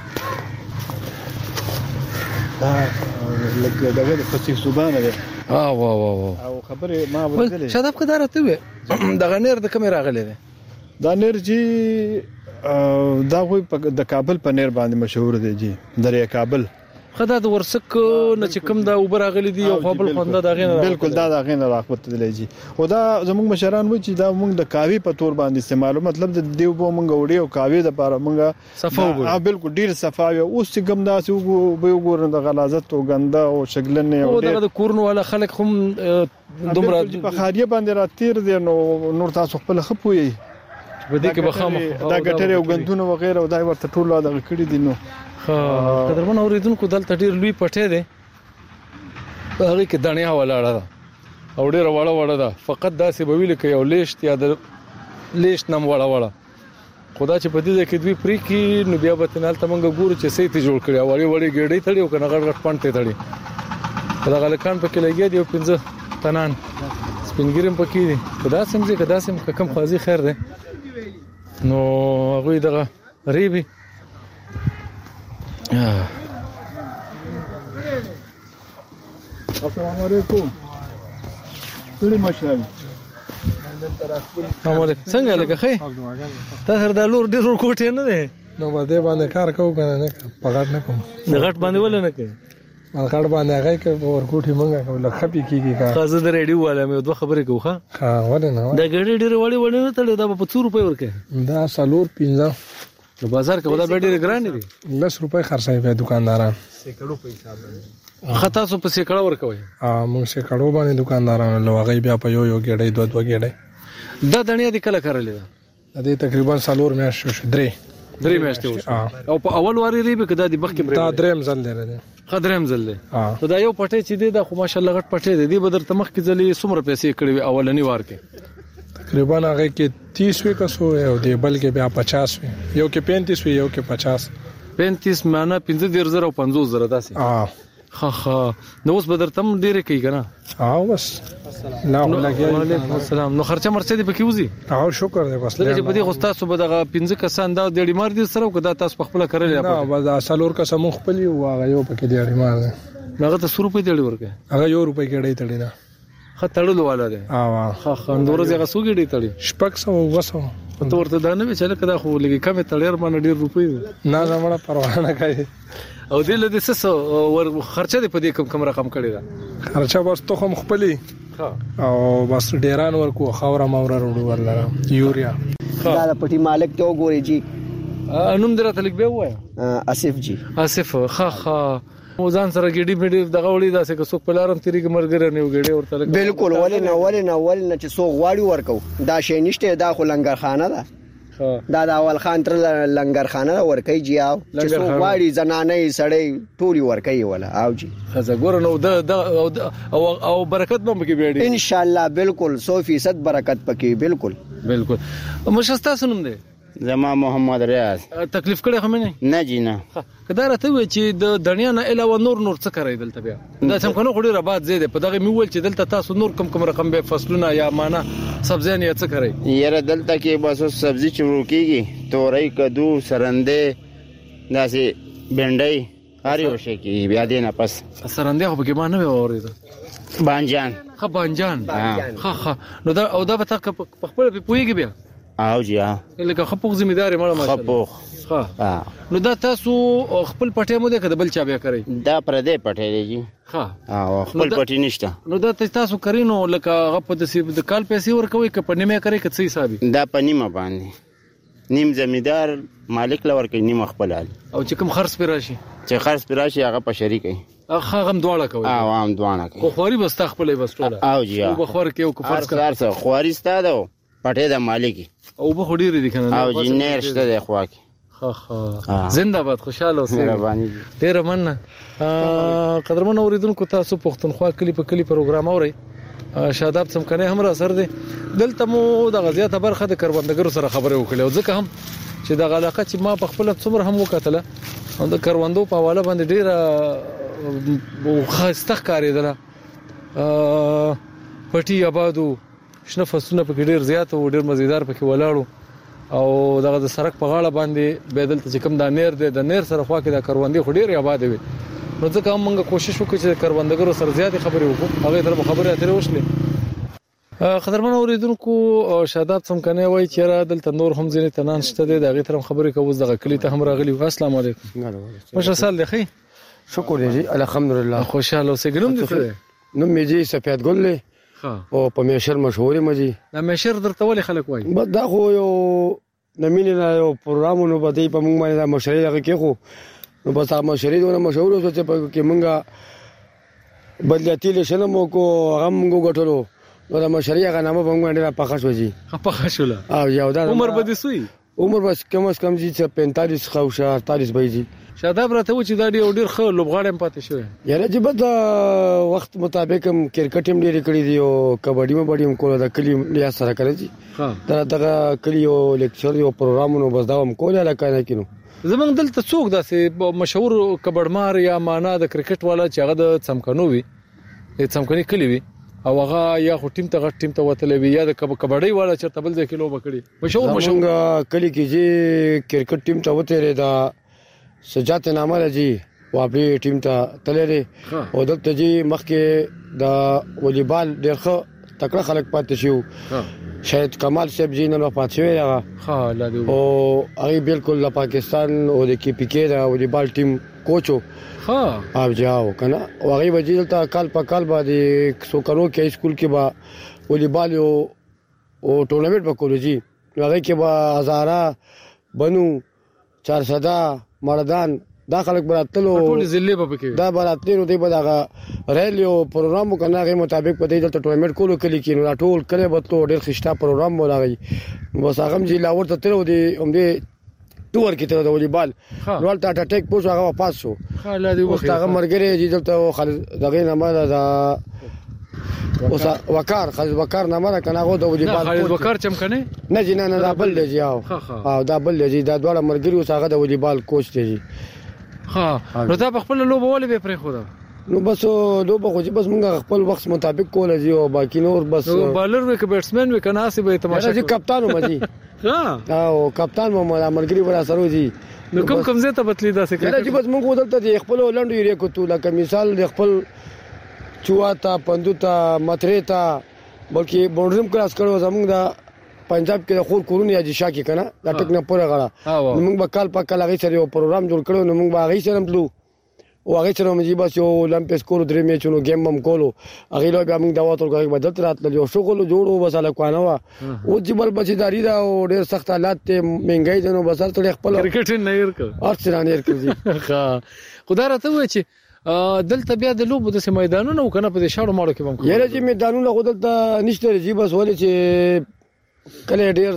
دا لکه دغه د فصیح زبانه ده
اه وا وا وا
او خبره ما ورته
شاداب کدار ته وي د غنیر د کمه راغلی ده
دا نیر جی دا وي د کابل په نیر باندې مشهور دی جی دریا کابل
خدای د ورسک نه چې کوم دا اوبر غلي دي او خپل خونده دا غین
بالکل دا دا غین راخوت دی لږی او دا زموږ مشران و چې دا موږ د کاوی په تور باندې استعمالو مطلب د دیو بو موږ وړي او کاوی د لپاره موږ
صفا وګورو
بالکل ډیر صفا او اوس چې کوم دا سو به وګورو د غلازت او غنده او شګلنه
او د کورنو ولا خلک هم دومره
په خاریه باندې راتیر دي نو نور تاسو خپل خپوي
بده کې بخامه
دا ګټره او غندونه وغیرہ او دا ورته ټول دا کړی دي نو
قدرمن اوریدونکو دلته ډیر لوی پټه ده هغه کې دنیا ولاړه ده او ډیر وړه وړه ده فقط دا سی بویل کې یو لیشت یا د لیشت نم وړه وړه خدا چې په دې کې دوی پری کې نو بیا به تنال تمنګ ګورو چې سې ته جوړ کړی وړي وړي ګډې تړي او کنه غړ غړ پانته تړي دا غلکان په کې لګي دی او پنځه تنان سپینګریم پکې دي خدا سمځي خدا سم کم قاضي خیر ده نو هغه دغه ریبي
السلام علیکم ټول ماشاءالله
امره څنګه لګه خې تا سره د لور ډیر کوټه نه ده
نو باندې باندې کار کوو کنه نه پغړ نه کوم
د غټ باندې ول نه کوي
غټ باندې هغه کې ورکوټي مونږه کوله خپي کیږي کا
خازه د ریډیو والا مې دوه خبرې کوخه
ها ونه نه
دا ګړې ډېر وړي وړي نه تړي دا په څو روپۍ ورکه
دا سالور پینځه
نو بازار کې ولا ډېر ګران دي
لس روپۍ خرڅای په دکانداران
سیکړو په حساب خطا سو په سیکړه ورکوي
ا موږ سیکړو باندې دکانداران لوغي بیا په یو یو ګړې دوه دوه ګړې
دا دنیا د کله کړلې ده
دا تقریبا سالور مې شو درې
درې میاشتې او په اول واری ری به کدا د بخ کې
دا درېم ځل دی
خدرم زل دی دا یو پټه چې دی دا خو ماشالله غټ پټه دی دی بدر تمخ کې ځلې څومره پیسې کړې اولنی وار کې
تقریبا هغه کې تیس وی کسو او دی بلکې بیا پچاس وی یو کې پینتیس وی یو کې پچاس
پینتیس معنا پنځه زره او پنځوس زره داسې
اه
خا خا نو اوس بدر تم ډیره کوي کنه
اه بس لا
وعلیکم السلام نو خرچه مرچه دی پکې وزي
اه شکر دی بس
لکه چې په دې غوستا صبح دغه پنځه کسان دا ډېری مار دي سره کدا تاسو په خپل کړل
نه بس اصلور کسم خپل یو هغه یو پکې ډېری مار دی
هغه ته څو روپۍ دی ورکه
هغه یو روپۍ کېړې تړي دا
خطرلو والا دی
اه
خا خندور زغه سوګړې تړي
شپږ سو وسو
ته ورته دا نه چې کدا خو لګي کمه تړیر باندې ډېر روپۍ
نه نه مړه پروا نه کوي
او دې لدې څه ور خرچه دې په دې کم کم رقم کړی دا
خرچه بس ته هم خپلې او بس ډیران ورکو خاور ماور وروړو ورلره یوریا
دا پټي مالک ته وګوري جی
انوم درته لیک به وای
اسف جی
اسف خا خا وزن سره ګډي بډي دغه وړي داسې که څوک پلارم تیری کې مرګره نه وګړي ورته
بالکل ولې نه ولې نه ولې نه چې څوک غواړي ورکو دا شی نشته دا خو لنګرخانه ده دا د اول خان تر لنګرخانه ورکې جی او چې څوک غواړي زنانې سړې ټولي ورکې ولا او جی
خزه ګور نو د او او برکت به مګي بیړي
ان شاء الله بالکل سو فیصد برکت پکې بالکل
بالکل مشستا سنم دي
زما محمد ریاض
تکلیف کړي هم نه
نه جی نه
کدا راته وی چې د دنیا نه علاوه نور نور څه کوي دلته بیا دا څنګه کنه خوري ربات زیاده په دغه میول چې دلته تاسو نور کم کم رقم به فصلونه یا معنا سبزیان یا څه کوي
یره دلته کې بس سبزی چورو کیږي تورې کدو سرنده داسې بنډۍ هر یو شي کې بیا دې نه پس
سرنده خو به ما نه اورید
بانجان
خ بانجان خ خ نو دا او دا به تک په خپل په پويږي بیا
او جی ها
لکه خپوغ ذمہداري مړه ماشاءالله
خپوغ
ها نو دا تاسو خپل پټه مو ده کده بل چا بیا کوي
دا پر دې پټه دی جی
ها
او خپل پټی نشته
نو دا تاسو کرینو لکه غپ د سی د کال پیسې ورکوي ک په نیمه کوي ک څه حسابي
دا په نیمه باندې نیم زمیدار مالک لور کوي نیم خپل حال
او چې کوم خرڅ پیراشي
چې خرڅ پیراشي هغه په شریک کوي
هغه هم دواړه کوي
او هم دواړه کوي
خو خوري بس تخپلې بس ټوله
او جی
او بخور کې او فرض
کار څه خوري ستاده پټه د مالکی
او به خوري دي کنه
او جنیر شته د خوا کې
خا خا زنده باد خوشاله اوسئ
مهرباني
ډیر مننه قدرمن اوریدونکو تاسو پښتونخوا کلی په کلی پروګرام اورئ شاداب څمکنه هم را سر دي دلته مو د غزيات برخه د کروندګرو سره خبرې وکړې او ځکه هم چې د علاقه چې ما په خپل څومره هم وکټله د کروندو په حواله باندې ډیره خاصه ښکارېدله پټي آبادو شنه فصلونه په ډیر زیات او ډیر مزیدار پکې ولاړو او دغه د سرک په غاړه باندې بدل ته کوم د نیر د نیر سره خوا کې د کروندې خډیر آباد وي نو ځکه موږ کوشش وکړو چې کروندګرو سره زیات خبرې وکړو هغه تر خبرې اترې وشلې قدرمن اوریدونکو شاداب څمکنه وای چې را دلته نور هم ځینې تنان شته د هغه تر خبرې کوو دغه کلی ته هم راغلی السلام علیکم مشه سال دی خی
شکر دی الحمدلله
خوشاله اوسې ګنوم دي
نو میجی سفید ګل له او په میشر مشهور مجي
دا میشر درته ولې خلک وای
بس دا خو یو نمینه یو پروګرامونو باندې په موږ باندې مشري هغه کې خو نو بس هغه مشري دونه مشهور اوسه چې په کې موږ بدلتی له شنمو کو هغه موږ غټلو نو دا مشري هغه نامه په موږ باندې پخښ وځي
پخښ شول
او یو دا
عمر بده سوی
عمر بس کم از کم چې پینتالیس خوشه اړتالیس بيجي
شاداب راته و چې دا ډیر ډیر خو لوبغاړم پاتې شوی
یاره چې بد وخت مطابق هم کرکټ هم ډیر کړی دی او کبډي هم بډي هم کوله د کلی لیا سره کړی دي دا دغه کلی او لیکچر یو پروګرامونو بس دا هم کوله لکه نه کینو
زمونږ دلته څوک داسې مشهور کبډمار یا معنا د کرکټ والا چې هغه د څمکنو وي د څمکني کلی وي او هغه یا خو ټیم ته غټ ټیم ته وتلې وي یا د کبډي والا چې تبل ځکه لوب کړی مشهور مشهور
کلی کې چې کرکټ ټیم ته وته دا سجات نامه راځي واپی ټیم ته تللی او دلته جی مخکې د والیبال ډېر ښه تکړه خلک پاتې شو شاید کمال صاحب جی نن وفات شوی هغه
ها لا دی
او هغه بالکل د پاکستان او د کی پی کې د والیبال ټیم کوچو
ها
او جاو کنه او هغه وجیل ته کال په کال باندې سو کرو کې سکول کې با والیبال او ټورنمنت وکړو جی هغه کې با هزاره بنو چار صدا مردان دا خلک براتلو
ټول ضلع په کې
دا براتلو دی به دا ریلیو پروګرام کنه غي مطابق په دې د ټورنمنت کولو کلی کې نو ټول کله به تو ډېر خشتا پروګرام ولاغي بس هغه جی لاور ته تر ودی هم دې ټور کې ته د والیبال نو ټاټا ټیک پوس هغه پاس شو
خاله دی
وخت هغه مرګره جی دلته خالد دغه نامه دا اوس وقار خالد وقار نامه دا کنه هغه د والیبال
خالد وقار چمکنه
نه جی نه نه دا بل دی او او دا بل دی دا ډوړه مرګري اوس هغه د والیبال کوچ دی
ها نو دا خپل لوب ولې به پرې خو دا
نو بس لوب خو چې بس موږ خپل وخت مطابق کول دي او باقی نور بس
بالر وک بیټسمن وک ناسي به تماشا
کوي کپتان مجي ها او کپتان مو مرګري ورا سره دي
نو کوم کوم زه ته بتلی دا څه
کوي چې بس موږ ودلته خپل ولندو یې کوتو لکه مثال خپل چواتا پندوتا متریتا بلکې بونډرم کلاس کړو زموږ دا پنجاب کې خور کورونه یا جشا کې کنه دا ټک نه پوره غړا موږ به کال په کال هغه سره یو پروګرام جوړ کړو نو موږ به هغه سره تلو او هغه سره موږ بس یو اولمپیک کورو درې میچونو گیم هم کولو هغه له موږ دا وته کوي بدل راتل یو شغل جوړو بس له کوانه وا او جبل بچیداری دا او ډېر سخت حالات ته مهنګای دنو بس تل خپل
کرکټ نه ير کړ
ارڅ نه ير کړی
ها خدای راته وای چې دلته بیا د لوبو د میدانونو کنه په شاړو ماړو کې بم
یره چې میدانونو غوډل نشته جی بس ولې چې کله ډیر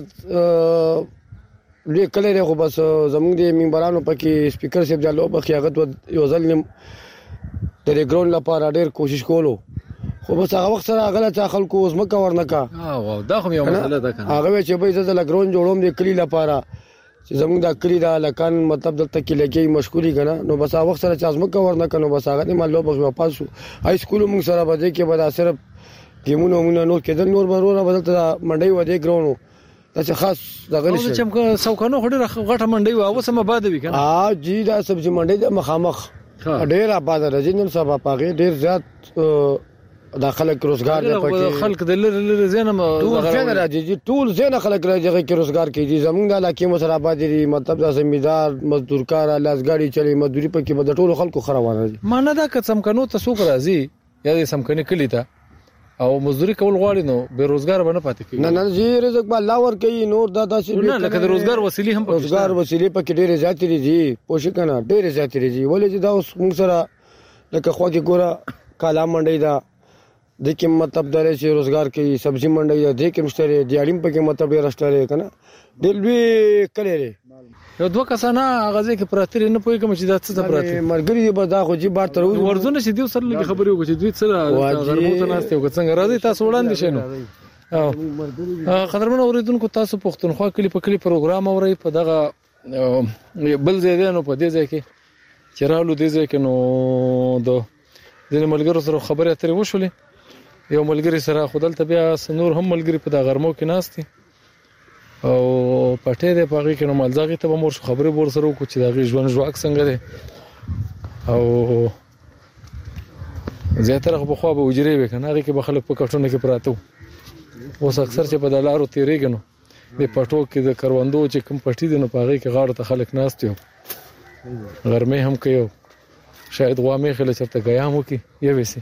لې کله نه خو بس زموږ د منبرانو پکې سپیکر صاحب جالو بخي هغه یو ځل نیم د ګراوند لپاره ډیر کوشش کولو خو بس هغه وخت سره غلط خلکو اوس مکه ورنکا
اه دا خو یو مسله ده کنه
هغه چې به زړه ګراوند جوړوم د کلی لپاره چې زموږ د کلی دا لکان مطلب دلته کې لګي مشکوري کنه نو بس هغه وخت سره چې ازمکه ورنکا نو بس هغه نه لوب واپس شو هاي سکول موږ سره بده کې به صرف ګیمونو موږ نور کېدل نور برونه بدلته منډي و دې ګراونو دا چې خاص دغه
نشه چې موږ سوکانو خډه غټه منډي و اوس هم باد وی کنه
اه جی دا سبزی منډي د مخامخ ډېر آباد راځي نن سبا پاګه ډېر زیات داخله روزګار دی پکې
خلک د لری لری زینم
ټول څنګه راځي ټول زینه خلک راځي چې روزګار کوي زمونږ د علاقې مسره آباد دي مطلب د زمیندار مزدور کار لاسګاډي چلی مزدوري پکې به د ټولو خلکو خروانه دي
مانه دا کڅم کنو ته سوق راځي یا دې سم کني کلی ته او مزدوري کول غواړي نو بیروزګار باندې پاتې کیږي
نه نه جی رزق به الله ور کوي نور دا داسې
نه لکه د روزګار وسیلې هم
روزګار وسیلې پکې ډېر زیات دي پوښ کنه ډېر زیات دي ولې چې دا اوس موږ سره لکه خو کې ګوره کالا منډي دا د کوم مطلب درې چې روزګار کوي سبزی منډي دا د کوم شته دیاړم پکې مطلب ډېر شته کنه دلوي کړي
یو دوه کسانه غزه کې پراتری نه پوي کوم چې دا څه پراتری
مرګري به دا خو جی بار تر
ورزونه چې دوی سره لګي خبرې وکړي دوی سره غرموته ناشته وکړي څنګه راځي تاسو وړاندې شنو او قدرمن اوریدونکو تاسو پښتونخوا کلی په کلی پروګرام اوري په دغه بل ځای نو په دې ځای کې چرالو دې ځای کې نو د دې ملګرو سره خبرې اترې وشولې یو ملګری سره خدل ته بیا سنور هم ملګری په دغه غرمو کې ناشتي او پټې ده پاږي کنه مالځاغي ته مور خبرې ور سره کو چې دا ژوند ژواک څنګه ده او زیاتره په خو به وجري وکنه هغه کې بخلک په کټونه کې پراته اوس اکثر چې په دلارو تیریږي نو د پټو کې د کروندو چې کوم پټي دي نو پاږي کې غاړه ته خلک ناست یو غرمه هم کوي شاید غوامه خله چرته غیا مو کې یو وسی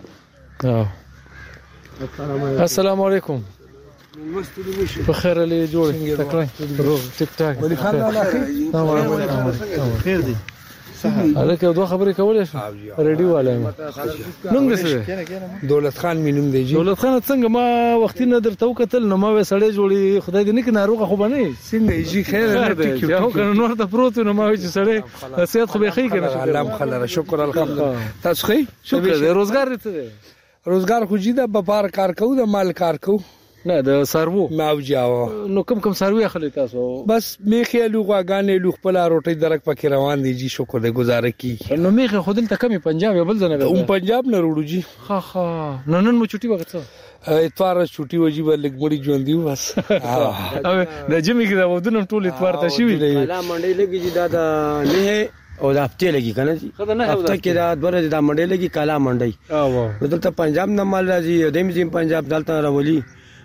السلام علیکم بخیر علی جوړ تکړه روغ ټیک ټاک ولی خان الله خیر دی الکه دوه خبرې کولې شو ریډیو والے نوم دې
دولت خان مینوم دی
دولت خان څنګه ما وختي نه درته وکتل نو ما وسړې جوړي خدای دې نه کې ناروغه خو باندې
څنګه یې خیر نه
دی یو کنه نور ته پروت نو ما چې سړې نصیحت خو به خې کنه
الله خلره شکر الحمدلله تاسو خې
شکر دې روزګار دې
روزګار خو جیدا په پار کار کوو د مال کار کوو
نه د سارو
ماوجاو
نو کوم کوم سارو اخلي تاسو
بس میخه لوغاګانې لوخ په روټي درک پکې روان دي جی شکر دې گزاره کی
نو میخه خودل ته کمی پنجاب یو بل ځنه
اون پنجاب نه وروړو جی
ها ها نن نن مو چټي وخت
اتوار چټي وجي ولګ مړي ژوند دی بس
او د جمی کې دا ودونم ټول اتوار ته شي وی
کلا منډي لګي جی دا نه او دا هفته لګي کنه جی هفته کې دا دوره دا منډي لګي کلا منډي
او
دلته پنجاب نه مال راځي دیم زم پنجاب دلته راولي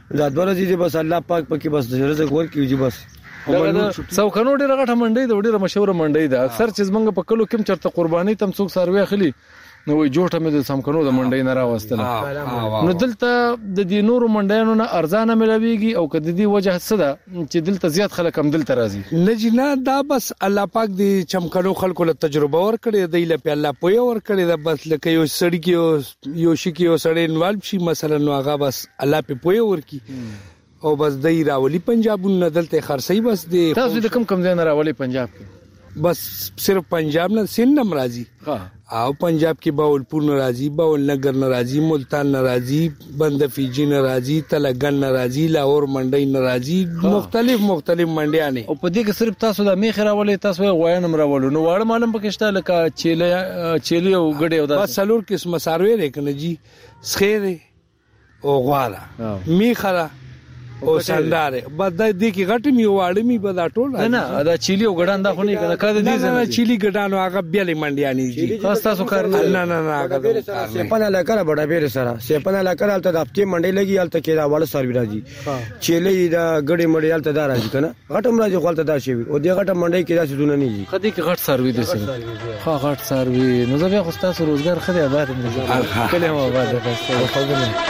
دا دوه ورځې بس الله پاک پکې بس رزق ورکړي جی بس
څوکانو ډیره غټه منډي د ډیره مشهور منډي ده اکثر چې زمونږ په کلو کې چرته قرباني تم څوک سروي اخلي نو وي جوړه مې د سمکنو د منډي نه راوستله نو دلته د دې نورو منډیانو نه ارزانه ملويږي او کله د دې وجه څه ده چې دلته زیات خلک هم دلته راځي
لجنا دا بس الله پاک دې چمکنو خلکو له تجربه ور کړی دی له په الله پوي ور کړی دا بس لکه یو سړی کې یو شي کې یو سړی انوالو شي مثلا نو هغه بس الله په پوي ور کی او بس دای راولي پنجاب نه دلته خرسي بس دی
تاسو د کم کم ځای نه راولي پنجاب کې
بس صرف پنجاب نه سند ناراضي
ها
او پنجاب کې باولپور ناراضي باول نگر ناراضي ملتان ناراضي بندفیجی ناراضي تلګن ناراضي لاهور منډي ناراضي مختلف مختلف منډيانه
او په دې کې صرف تاسو د میخ راولي تاسو غوینم راولو نو واړه معلوم پکشته لکه چيله چيلي او غړي او د
بس سلور قسم ساروي لري جی سخيره او غواړه میخره او سنداره بد دې کې غټ می واړ می بد ټول
نه دا چيلي او غډان دا خو نه کنه کده دي
نه چيلي غډانو هغه بیل منډياني جی
خاص تاسو کار نه
نه نه هغه
سپنه لکه بڑا بیر سره سپنه لکه الته د هفته منډي لګي الته کې دا وړ سروي راځي چيلي دا غړي منډي الته دا راځي کنه غټم راځي خپل ته دا شي او دې غټه منډي کې دا څه دونه نه دي
خدي کې غټ سروي دي سره ها غټ سروي نو زه به خو تاسو روزګار خدي آباد مې کله مو آباد تاسو خو نه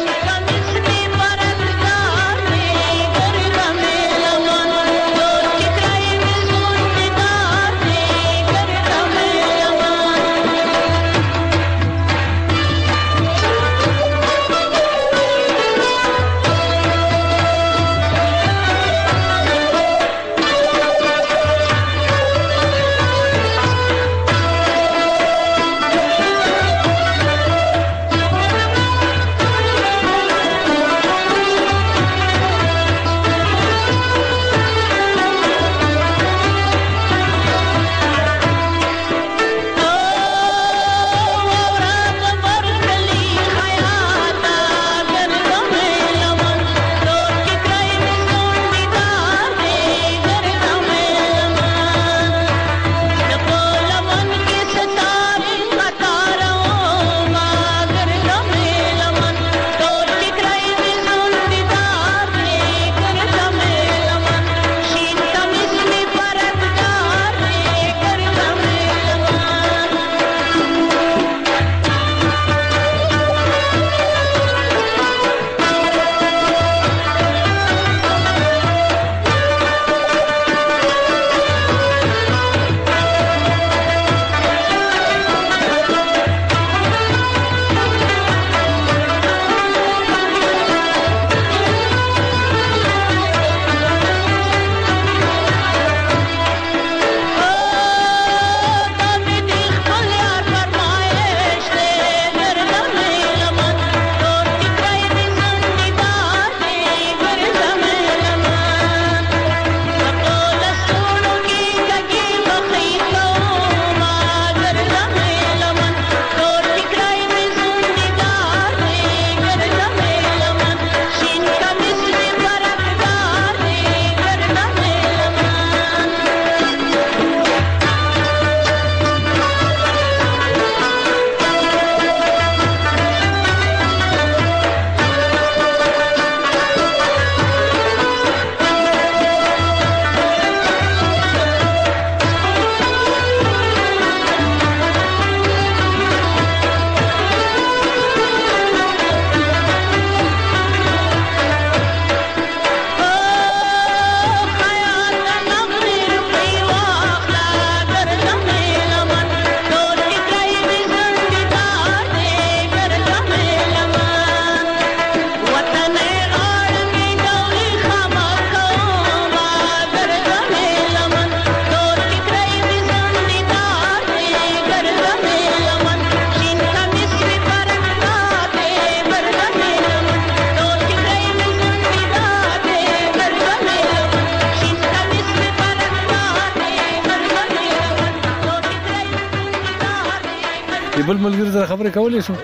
بل ملګری سره خبرې کولې شو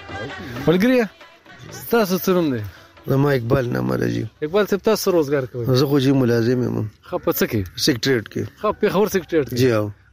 ملګری تاسو څه نوم دی
زما اقبال نامه راځي
اقبال صاحب تاسو روزګار کوئ
زه خو جی ملازم یم
خو په څه کې
سیکریټریټ کې
خو په خبر سیکریټریټ
جی او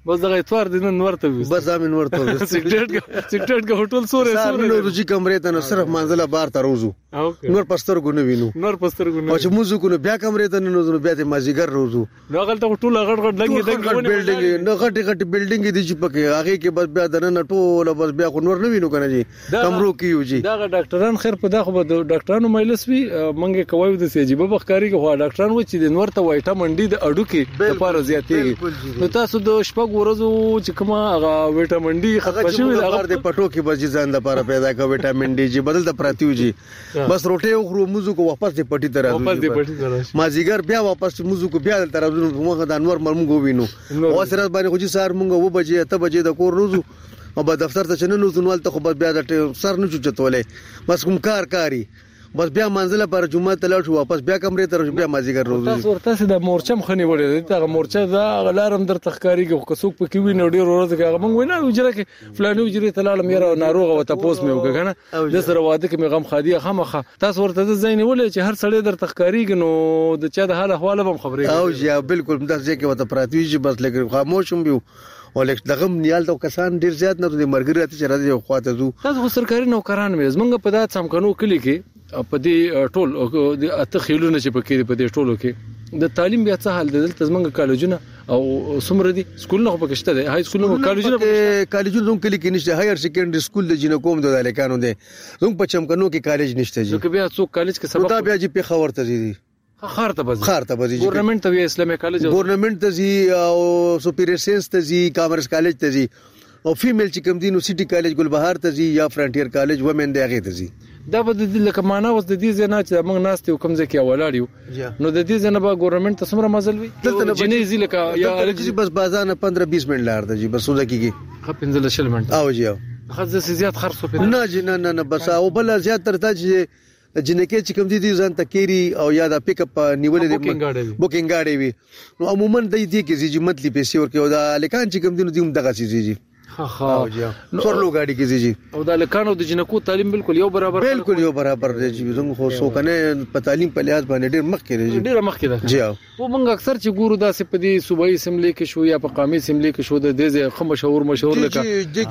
بس دغه اتوار د نن ورته
بس امن ورته
سیکریټ سیکریټ کا هوټل سورې
سورې نو روزي کمرې ته صرف منزله بار ته روزو نور پستر کو نه وینو
نور پستر کو نه
او چې موزو کو بیا کمرې ته نه نو بیا ته مازیګر روزو
نو غلطه ټول غړ غړ لګي
دغه بلډینګ نو غټي غټي بلډینګ دي چې پکې هغه کې بس بیا دنه ټول بس بیا خو نور نه وینو کنه جی کمرو کیو جی
دا ډاکټران خیر په دغه ډاکټرانو مجلس وی منګه کوي د سیجیبه بخکاری کو ډاکټران و چې د نور ته وایټامین ډي د اډو کې لپاره زیاتېږي نو تاسو د شپږ ورځو چې کومه هغه ویټامین ډي ختم شوی
هغه د پټو کې بس ځان لپاره پیدا کوي ویټامین ډي چې بدل ته پراتیو جی بس روټي او خرو موزو کو واپس دې پټي تر راځي
واپس دې پټي تر راځي
مازیګر بیا واپس موزو کو بیا تر راځو موږ د انور مرمغو وینو او سره باندې خو چې سار موږ و بجې ته بجې د کور روزو او په دفتر ته چنن نوځنوال ته خو بیا د سر نه چوچتولې بس کوم کار کاری بس بیا منزله پر جمعه ته لاړ شو واپس بیا کمرې ته بیا مازیګر روزو
تاسو ورته د مورچم خني وړي دا مورچه دا غلارم در تخکاری کو کڅوک پکې ویني ډیر ورځ کې موږ وینا وجره کې فلانه وجره ته لاړم یاره ناروغه وته پوس مې وکړه د سره واده کې مې غم خادي خامخه تاسو ورته د زین ولې چې هر سړی در تخکاری نو د چا د حال احوال هم خبرې
او یا بالکل مدار ځکه وته پراتوي چې بس لګ خاموشم بیو او لکه دغه نیال ته کسان ډیر زیات نه د مرګري ته راځي خواته زو
تاسو سرکاري نوکران مې زمونږ په دات سمکنو کلی کې په دې ټول د اته خیلونه چې پکې په دې ټولو کې د تعلیم بیا څه حال دی دلته زمونږ کالجونه او سمره دي سکولونه خو پکې شته دي هاي سکولونه کالجونه
کالجونه زموږ کلی کې نشته هایر سیکنډري سکول د جنو کوم د الکانو دي زموږ په چمکنو کې کالج نشته جی
نو بیا څوک کالج کې سبق
دا بیا چې په خبر ته دي
خار ته بزي
خار ته بزي
ګورنمنت ته اسلامي کالج
ګورنمنت ته زی او سپیریئر ساينس ته زی کامرس کالج ته زی او فیمیل چې کوم دي نو سيټي کالج ګلبهار ته زی یا فرنټیر کالج ومن دی هغه ته زی
دا به د لکه معنا اوس د دې ځنه چې موږ ناستو کوم ځکه یا ولاړیو نو د دې ځنه به ګورنمنت ته سمره مزل وي جنې زی لکه یا
الګي بس بازار پندرہ بیس منټ لار دی بس وځه کیږي
خپ پنځل شل منټ
او جی
خزه زیات خرڅ په
نه جی نه نه بس او بل زیات تر ته چې جنکه چې کوم دي دي ځان تکيري او یا د پک اپ نیولې دي بوکینګ غاډي وي نو عموما د دې کې چې متلی پیسې ورکو دا لکان چې کوم دي نو دیم دغه سي جی
ها ها
څورلو غاډي کې جی
او د لکانو د جنکو تعلیم بالکل یو برابر
بالکل یو برابر دی چې زموږ خو سو کنه په تعلیم په لحاظ باندې ډیر مخ کې دی
ډیر مخ کې دی
جی
او موږ اکثر چې ګورو داسې په دې صوبایي اسمبلی کې شو یا په قومي اسمبلی کې شو د دې خو مشهور مشهور لکه
جی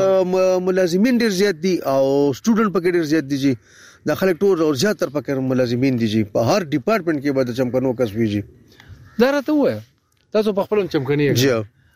چې ملازمین ډیر زیات دي او سټوډنټ پکې ډیر زیات دي جی د خلک ټول او زیاتره پکې ملازمین دي جی په هر ډپارټمنټ کې به د چمکنو کس ویږي
دا راته وای تاسو په خپل چمکني
جی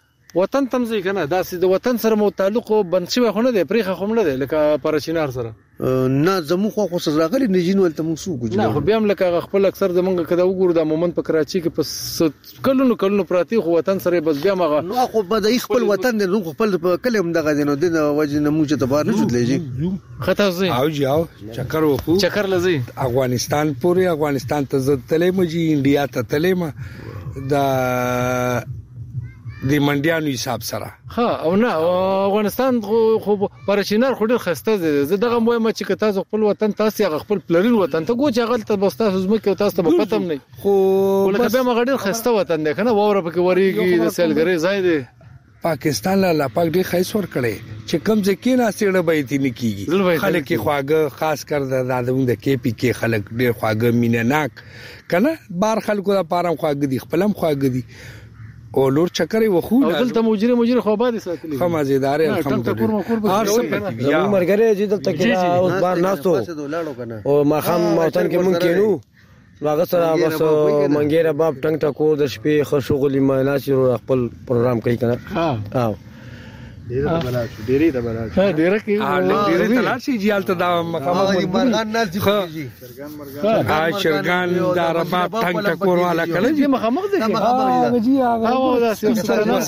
وطن تمځي کنه دا سي د وطن سره مو تعلق بند شوی خو نه دی پرېخه خو نه دی لکه پرچینار سره
نه زمو خو خو سزاغلی نجین ولته موسو
ګو نه خو بیا هم لکه خپل اکثر زمونږ کده وګورو د مومن په کراچي کې پس کلونو کلونو پراتی خو وطن سره بس بیا مغه
نو خو به خپل وطن نه خپل کلم دغه دینو د وجه نه موجه ته بار نه شوتلې
خطا زی
او جاو چکر وکړو
چکر لزی
افغانستان پوری افغانستان ته زد تلې مجي انډیا ته تلې ما دا د منډیانو حساب سره
ها او نه افغانستان خو پرچینار خو ډیر خسته دي زه دغه وایم چې تاسو خپل وطن تاسو خپل پلرین وطن ته ګوچ غلطه بس تاسو زمکه تاسو ته پته نه
خو
ولکه به مغه ډیر خسته وطن دی کنه ووره پکې وریږي د سیلګری ځای دی
پاکستان لا پاک ډیر خیس ور کړي چې کم ځکه نه سیړه به دي نه کیږي خلک خواګه خاص کر د دادوم د کې پی کې خلک ډیر خواګه مینناک کنه بار خلکو لپاره خواګه دي خپلم خواګه دي او لور چکرې وخو
او دلته مجری مجری خو باندې ساتلی
خو مزیدار الحمدلله
هر څه یا مرګره چې دلته کې اوس بار ناستو او ما خام موطن کې مونږ کېنو هغه سره بس منګیره باب ټنګ ټکو د شپې خو شغلې ما ناشر خپل پروګرام کوي کنه ها ها
ډیره ته بلل شو ډیره ته بلل
ها ډیره کې
ډیره ته لاړ شي جالته دا مقامه
مرغان نه دي
شرګان مرغان ها شرګان دا رباب ټنګ ټکور والا کله
دي مخامخ دي
هغه جی هغه دا سره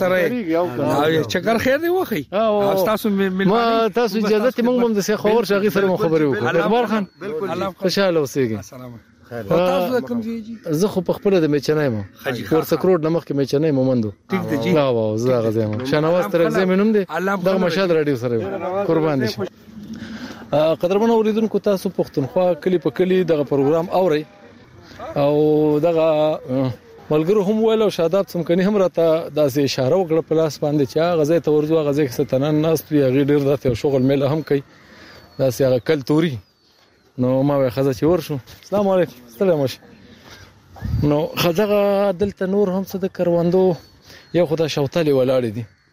سره چکر خیر دی وخی تاسو
ما تاسو اجازه ته موږ هم د څه خبر شغي سره خبرې وکړو اخبار خان بالکل خوشاله اوسئ
تاسو کوم ځای
زه خو په خپل د میچنای مو ورڅ کروڑ نمخ کې میچنای مومندو
ټیک دی جی
لا واو زه غزه مو شنواز تر زمینوم دی دغه مشهد رادیو سره قربان دي قدرمن اوریدونکو تاسو پښتونخوا کلی په کلی دغه پروګرام اوري او دغه ملګرو هم ویل او شاداب سمکني هم راته داسې اشاره وکړه په لاس باندې چې غزه ته ورځو غزه کې ستنن ناس پی غیر ډیر داسې شغل میله هم کوي داسې هغه کلتوري نو ما وای خزه چې ورشو السلام علیکم السلام علیکم نو خزه دلته نور هم څه د کروندو یو خدای شوتالي ولاړ دي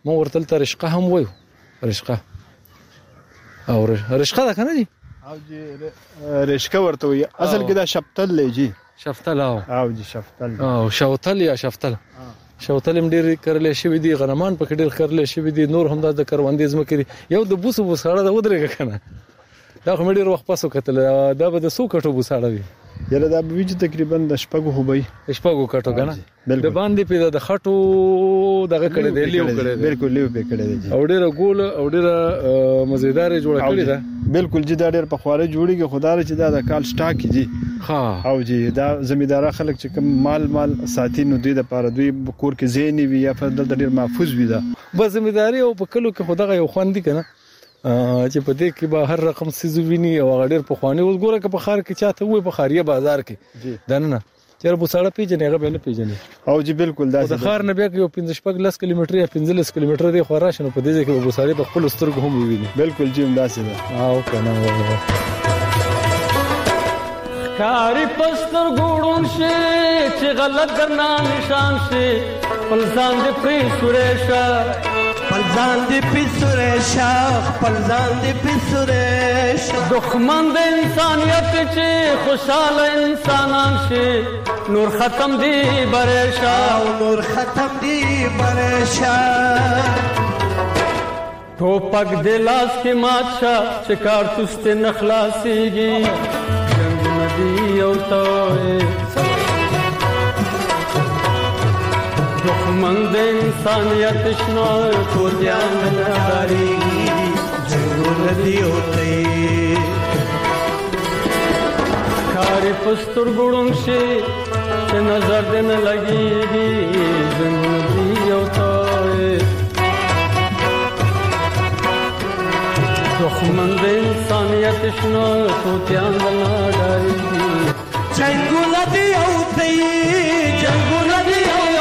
مو ورته تل رشقه هم وایو رشقه او رشقه ده کنه دي
او جی رشقه ورته وي اصل کې دا شفتل لږی
شفتل او
او جی شفتل
او شوتل یا شفتل شوتل هم ډیر کرلې شوی دي غنمان په ډیر کرلې شوی دي نور هم د کروندې زمکري یو د بوسو بوساړه د ودرېګه کنه دا خو ډیر وخت پاسو کتل دا به د سو کټو بوساړه وي
یره دا به تقریبا د شپږو هوبي
شپږو کټو کنه د باندې په د خټو دغه کړه دی لیو کړه دی
بالکل لیو په کړه دی
او ډیر ګول او ډیر مزیدار جوړ کړی دا
بالکل جی دا ډیر په خواره جوړیږي خدای چې دا د کال سٹاک جی
ها
او جی دا زمیدار خلک چې کوم مال مال ساتي نو دوی د پاره دوی کور کې زینی وي یا په دلته ډیر محفوظ وي دا
بس زمیداری او په کلو کې خدای یو خوان دي کنه چې په دې کې به هر رقم سيزو ویني او غډیر په خواني اوس ګوره کې په خار کې چاته وي په خاریه بازار کې دنه چیرې په سړه پیژنې هغه به نه پیژنې
او جی بالکل دا
د خار نه بیا یو پنځه شپږ لس کیلومتر یا پنځه لس کیلومتر دی خو راشنه په دې کې به بوساري په خپل سترګو هم ویني
بالکل جی همداسې ده
او کنه
کاری پستر ګوډون شي چې غلط ګرنا نشان شي پلزان دې پری سورېشا
پلزان دی پسوریشا پلزان دی پسوریشا
دښمن د انسانیت چې خوشاله انسانان شي نور ختم دی بریشا
نور ختم دی بریشا
ټوپک د لاس کې مات شا چې کارتوس ته نخلاصيږي جنگ ندی او توه دښمن د انسانیت شنو
تو ध्यान ناری جنگ ندی ہوتے
کاری پستر ګړون شي چې نظر دې نه لګيږي جنگ ندی ہوتے دښمن د انسانیت شنو تو ध्यान ناری
جنگ ندی ہوتے جنگ ندی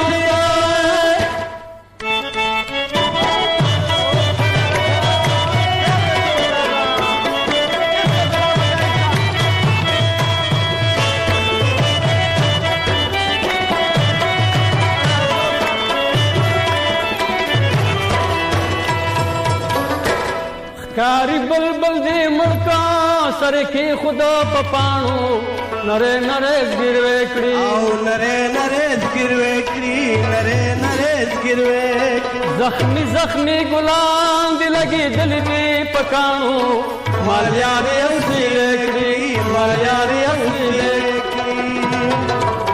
کاری بلبل دی مړکا سره کې خدا پپانو نره نره زګر وکړي
او نره نره زګر وکړي نره نره زګر وکړي
زخمی زخمی ګلان دی لګي دل دی پکانو مال یار اصلي وکړي مال یار اصلي وکړي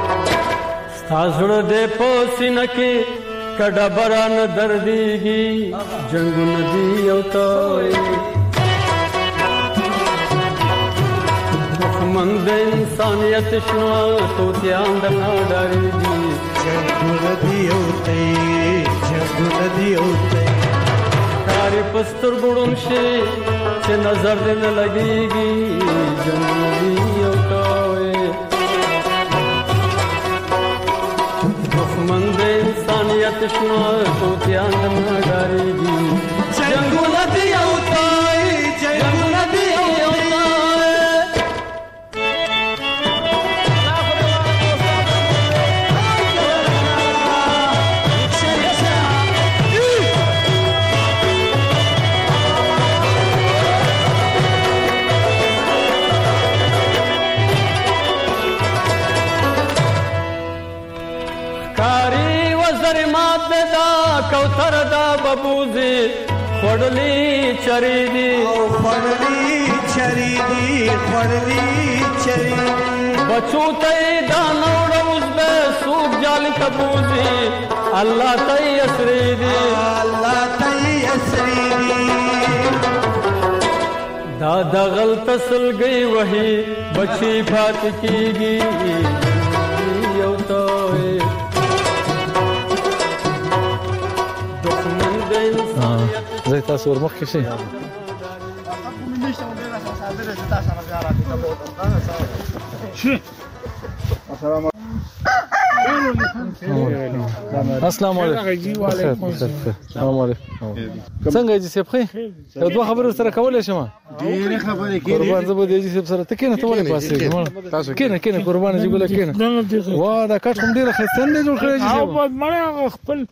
ستاسو دې پوسینه کې کډا بران درديږي جنگ ندی او توه دښمن د انسانیت شنو تو ध्यान دنا ډاريږي
جنگ ندی او توه جنگ ندی او توه
کاری پستر ګړون شي چې نظر دې نه لګيږي جنگ ندی او توه دښمن د انسانیت شنو تو ध्यान دنا ډاريږي
جنگ ندی او توه جنگ ندی او
کوثر دا ببوزي خړلې چری دي
او خړلې چری دي خړلې چری دي
بچو ته دا نوړ اوس به سوق جال تبوزي الله ته اسري دي
الله ته اسري دي
دا د غلط سلګي وਹੀ بچي فات کیږي یو ته
زي تاسو ورمخ کې شي السلام علیکم السلام علیکم څنګه دې سپخې یو دوه خبرې سره کولای شم
ډېر خبرې کړې
قربان زه به دې سره ته کینې ته ولې پاسې تاسو کینې کینې قربان دې ګل کینې وا دا کټ کوم ډېر خستن دې جوړ کړی
او په مړ خپل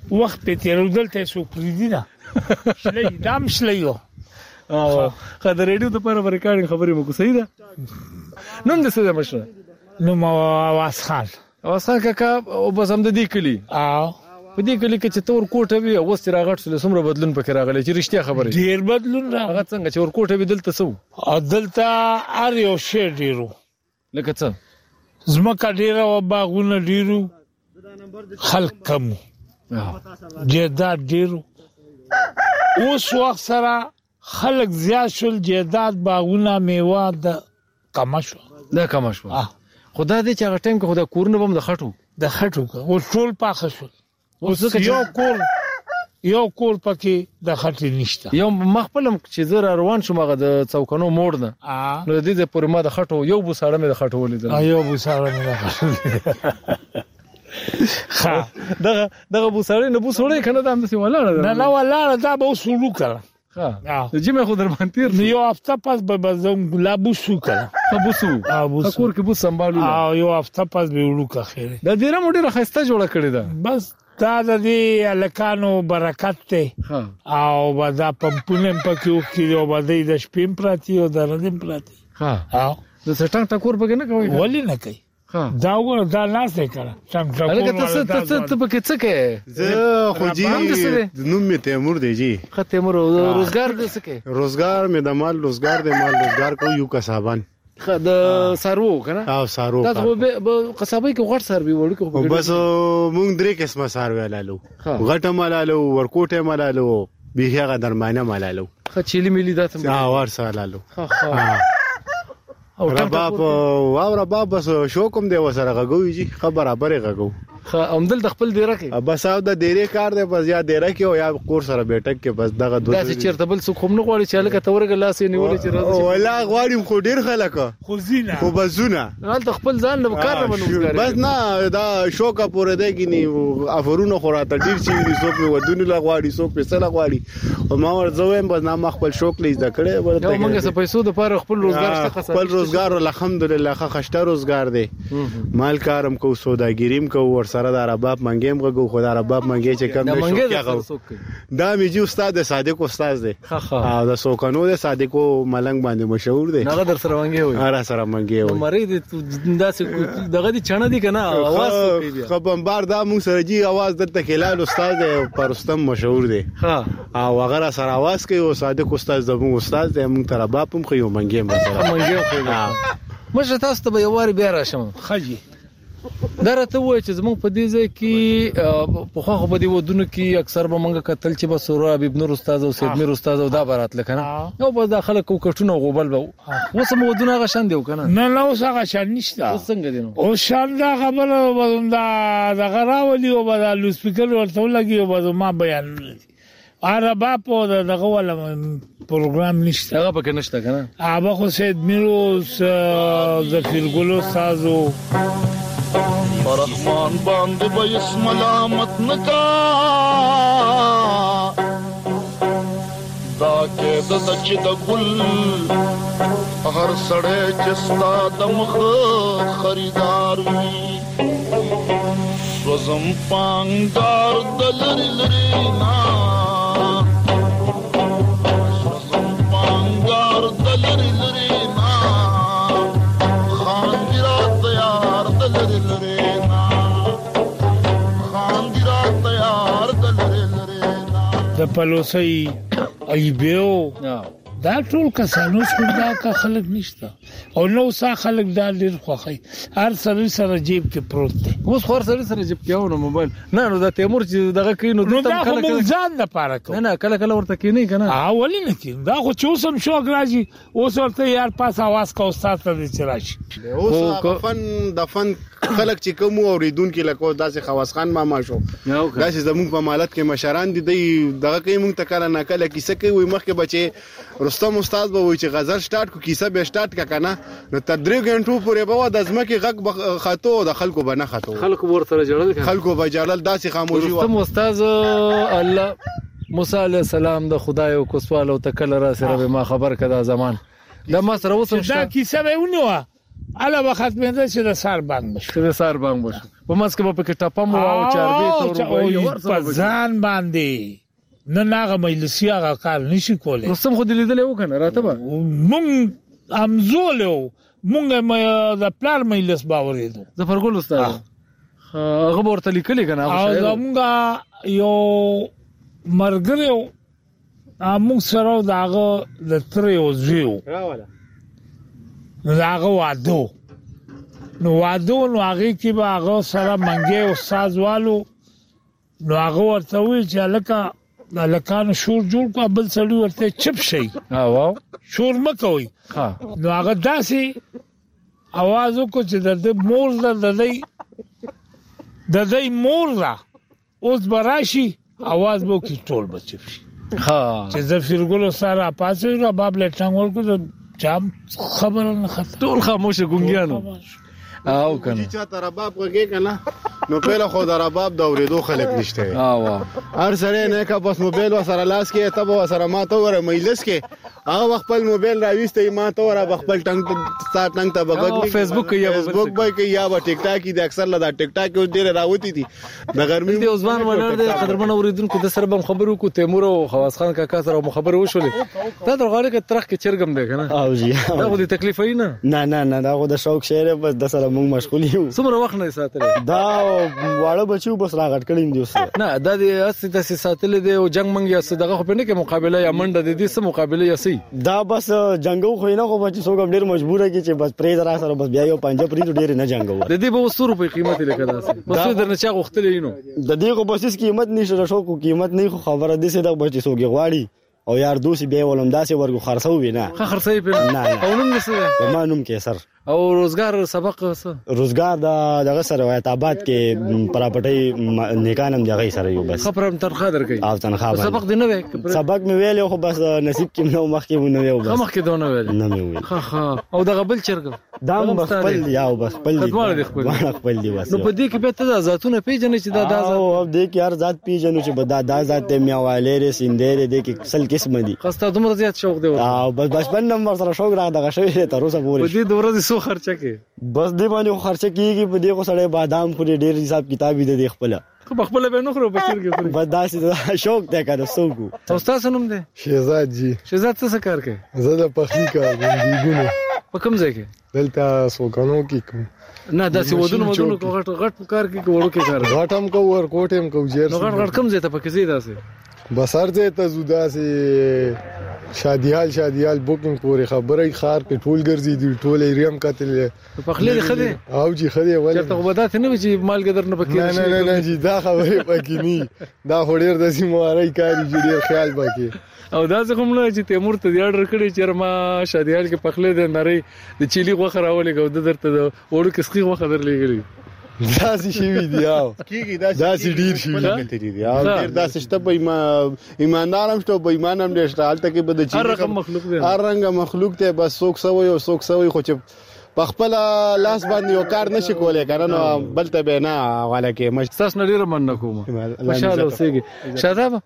وخت په تیرودل ته سو پریدینه شلې دام شلې
او خدای ریډیو ته پر ریکارډینګ خبرې مو کو صحیح ده نن د څه د مشره
نو ما واس خان
واس خان کاکا او بس هم د دې کلی
او
په دې کلی کې چې تور کوټه وي او وست راغټ سره سمره بدلون پکې راغلی چې رښتیا خبره
ډیر بدلون راغی
څنګه چې ور کوټه وي دلته سو
دلته ار یو شی ډیرو
لکه څه
زمکه ډیره او باغونه ډیرو خلک کم جیداد ډیرو اوس وخت سره خلک زیات شول جیداد باغونه میوه د کم شو
د کم شو خدای دې چې هغه ټیم کې خدای کورونه بم د خټو
د خټو او ټول پاخه شول اوس یو کور یو کور پکې د خټې نشته
یو مخبلم چې زه روان شوم هغه د څوکانو موړ نه نو د دې پورې ما د خټو یو بوساړه مې د خټو ولیدل
یو بوساړه مې د خټو
ها دغه دغه بوساړه نه بوسوړې کنه دا هم څه ولاړه
نه نه ولاړه دا به وسولو کړه
ها د جمعه خو در باندې تیر
نو یو هفته پس به بزم لا بوسو کړه
بوسو
ابو
کور کې بوس سمبالو
او یو هفته پس به وړو کا خیر
د دې را موډه خسته جوړه کړی دا
بس دا د دې الکانو برکت ته او بدا پمپونه پکې وکړي او بده د شپې پراتی او درنه پراتی
ها
او
د سټنګ ټکور پکې نه کوي
ولی نه کوي دا وګوره دا لاس یې کړه څنګه
ټکور ته ته ته پکې څه کوي
زه خو جی نوم می تیمور دی جی
خ تیمور روزګار دې څه کوي
روزګار می د مال روزګار دی مال روزګار کو یو کسابان
خ د سارو کنه
او سارو
دا خو به قصابې کې غټ سروي وړي
کو بس مونږ درې قسمه سروي لالو غټه مالالو ورکوټه مالالو بیهغه درمانه مالالو
خ چيلي ملي داتم
ها ورسره لالو او رباب او رباب بس شو کوم دی وسره غوي جی خبره برې غو
خ امدل د خپل ډیره کې
بس او د ډیره کار دی بس یا ډیره کې او یا کور سره بیٹک کې بس دغه دوه
داسې چیرته بل څه کوم نه غواړي چې لکه تورګ لاس نیولې چې راځي
ولا غواړم خو ډیر خلک
خو زینا
خو بزونه
حال خپل ځان نه کار نه بنوځي
بس نه دا شوکا پورې دی کې ني افرونه خو راته ډیر چی دي څوک په ودونه لا غواړي څوک په سره غواړي او ما ورځوم بس نه ما خپل شوق لیز د کړې
ورته موږ څه پیسو د پاره خپل روزګار شته
خپل روزګار الحمدلله ښه خشته روزګار دی مال کارم کو سوداګریم کو ور سره د رباب منګیم غو خدا رباب منګی چې کم نشو دا میجی استاد صادق استاد دی او د سوکانو د صادقو ملنګ باندې مشهور دی
هغه در سره منګی وي
هغه سره منګی وي
مری داسې دغه دي چنه دي کنه आवाज کوي
خبربار دا مو سره جی आवाज درته خلال استاد دی پرستم مشهور دی ها او هغه سره आवाज کوي او صادق استاد زمو استاد دی موږ تر رباب هم خو منګی مثلا
منګی خو مشه تاسو ته یو واری بیا راشم
خجی
درته وای چې زموږ په دې ځای کې په خو په دې ودونو کې اکثر به مونږ کتل چې بس سورا حبیب نور استاد او سید میر استاد او دا برات لکنه نو په داخله کو کټونه غوبل به اوس مو ودونه غشان دیو کنه
نه نه اوس هغه شان نشته
اوس څنګه دي نو
او شان دا خبره ولندا دا غراولي او دا لو سپیکر ورته لګي او ما بیان عربا په دغه ول پروګرام نشته
هغه پکې نشته کنه
هغه خو سید میر ظفیر ګل استادو
رحمان باندې به اسم ملامت نکا دا کې د دچ د ګل هر سړی چې ستا د مخ خریدار وي وزم پانګار د لری لری نا وزم پانګار د لری لری نا خان ګرا تیار د لری لری
د پلوسی ایبیو دا ټول کسانو څخه دا کا خلک نشته او نو سا خلک دا ډیر خوخی هر سره سره جیب کې پروت دی
اوس خور سره سره جیب کې او موبایل نه نو دا تیمور چې دغه کینو
د تم کله کله ځان نه پاره کو
نه نه کله کله ورته کینی کنه
اولی نه کین دا خو چوسم شوق راځي اوس ورته یار پاس आवाज کا استاد ته چراشي
اوس فن د فن خلک چې کوم اوریدون کې لکه داسې خواص خان ماما شو داسې زموږ په مالت کې مشران دي دغه کوي مونږ ته کله نه کله کیسه کوي مخکې بچي رستم استاد به وای چې غزل سٹارټ کو کیسه به سٹارټ کا کنه نو تر درې غنټو پورې به د ازمکه غږ خاطو د خلکو به نه خاطو
خلکو ورته جوړل
خلکو به جوړل داسې خاموشي
رستم استاد الله موسی علی السلام د خدای او کو سوال او تکل را سره به ما خبر کدا زمان دا ما سره وسم
دا کیسه به ونیوه
اله وخت مې چې د سار بانګ بشو
د سار بانګ بشو په ماس کې په کې ټاپم او چاربي تور
یو ورسره ځان باندې نه ناغه مجلسي هغه کار نشي کولای
رستم خو دې لیدل وکنه راته به
مونږ امزولو مونږ د پلار مجلس باورېدو
ظفرګل استاد هغه ورته لیکلي کنه
هغه مونږ یو مرګریو موږ سره داغه د تریو زیو
راواله
داغه وادو نو وادو نو هغه کې به هغه سره منګي استاد والو نو هغه ورته وی چې لکه لکان شور جوړ کو بل سړی ورته چپ شي
ها واو
شور مکوي
ها
نو هغه داسي आवाज وکړي چې د مور د دې د دې مور را اوس براشي आवाज وو کې ټول بچي
ها
چې زفیرګل سره پاسې را باب لټنګ ورکو جام خبر نه خط
ټول خاموشه ګونګیانو او کنه
چې چا رباب وګی کنه نو په خو د رباب د اوریدو خلک نشته
ها وا
هر سره نه کا بس موبایل وسره لاس کې ته به سره ما ته وره مجلس کې هغه خپل موبایل راويسته ما ته وره خپل ټنګ تا ټنګ ته بغږ
فیسبوک یا
فیسبوک به کې یا به ټیک ټاک کې اکثر لدا ټیک ټاک کې ډیر راوتی دي د ګرمي
د عثمان ولر د قدرمن اوریدونکو د سره بم خبرو کو تیمور او خواص خان کاکا سره خبرو وشولې دا درغاله کې ترخ کې چرګم دی کنه
او جی
دا خو د تکلیف نه
نه نه نه دا خو د شوق شعر بس د سره موږ مشغول یو
څومره وخت نه ساتل
دا واړه بچو بس راغټ کړم دی اوس
نه دا د اسی د ساتل دی او جنگ منګ یا صدقه خو په نه کې مقابله یا منډه د دې سره مقابله یا سي
دا بس جنگو خو نه خو بچ څوک ډیر مجبوره کی چې بس پرې درا سره بس بیا یو پنځه پرې ډیر نه جنگو
د دې به ستورو په قیمت لیکه داسې بس درنه چا غختلې نو
د دې کو بس قیمت نشته شو کو قیمت نه خو خبره دي چې دا بچ څوک غواړي او یار دوسی بیا ولوم داسې ورغو خرڅو وینا
خرڅې په
نه
او نوم نسه
ما نوم کې سر
او روزګار سبق څه
روزګار دا دغه سره وایي تابات کې پراپرټي نیکانم دغه سره یو بس
خبرم تنخواه درکې
او تنخواه
سبق دی نه وې
سبق مې ویل خو بس نصیب کې نو مخ کې نو یو بس
مخ کې دونه ویل
نه مې ویل
ها ها او دغه بل چرګ
دا بس خپل یاو بس خپل
دی
خپل خپل دی بس
نو په دې کې به ته ذاتونه پیژنې چې دا دا
ذات او دې کې هر ذات پیژنو چې بدا دا ذات میوالې سیندې دې کې سل قسم دي
خسته دومره زیات شوق دی
او بس بچپن نمبر سره شوق راغ دغه شوی تر اوسه پورې
په دې دوره دي سو خرچه کې
بس دې باندې خرچه کیږي په دې کو سړی بادام خوري ډېر حساب کتاب دې خپل
خو خپل به نو خورو په چرګ خوري
بس داسې شوق ته کړو سوګو
تاسو څه نوم دی
شهزاد جی
شهزاد څه کار کوي
زه د پخلی کار کوم دیګونه
په کوم ځای کې
دلته سوګانو کې کوم
نه داسې ودونو ودونو غټ غټ کار کې وړو کې کار
غټم کو ور کوټم کو جیر
نو غټ غټ کوم ځای ته پکې زی داسې
بسر ځای ته زودا سي شادیال شادیال بوکینګ پورې خبره خار په ټول ګرځي دی ټول ایریم کتل
په خلې خدي
او جی خدي ولې
چرته وبدات نه وي چې مال ګدر نه پکې
نه نه نه جی دا خبره پکې نه دا هډیر د سیمواري کاری جوړي خیال پکې
او دا څه کوم نه چې تیمور ته دی اورډر کړی چې ما شادیال کې پخلې د نری د چيلي غوخه راولې کو د درته وړو کې سخي غوخه درلېګلې
داسې شي وی دی او
کیږي
داسې ډیر شي
کتلی دی او ډیر داسې شته په ایماندارم شته په ایمانم ډیر شته حالت کې بده چی
هر رقم مخلوق دی
هر رنګ مخلوق ته بس څوک سوي او څوک سوي خو چې په خپل لاس باندې یو کار نشي کولای کنه نو بلته به نه والا کې
مستاس نډیر من کوم ماشاءالله اوسېږي شاداب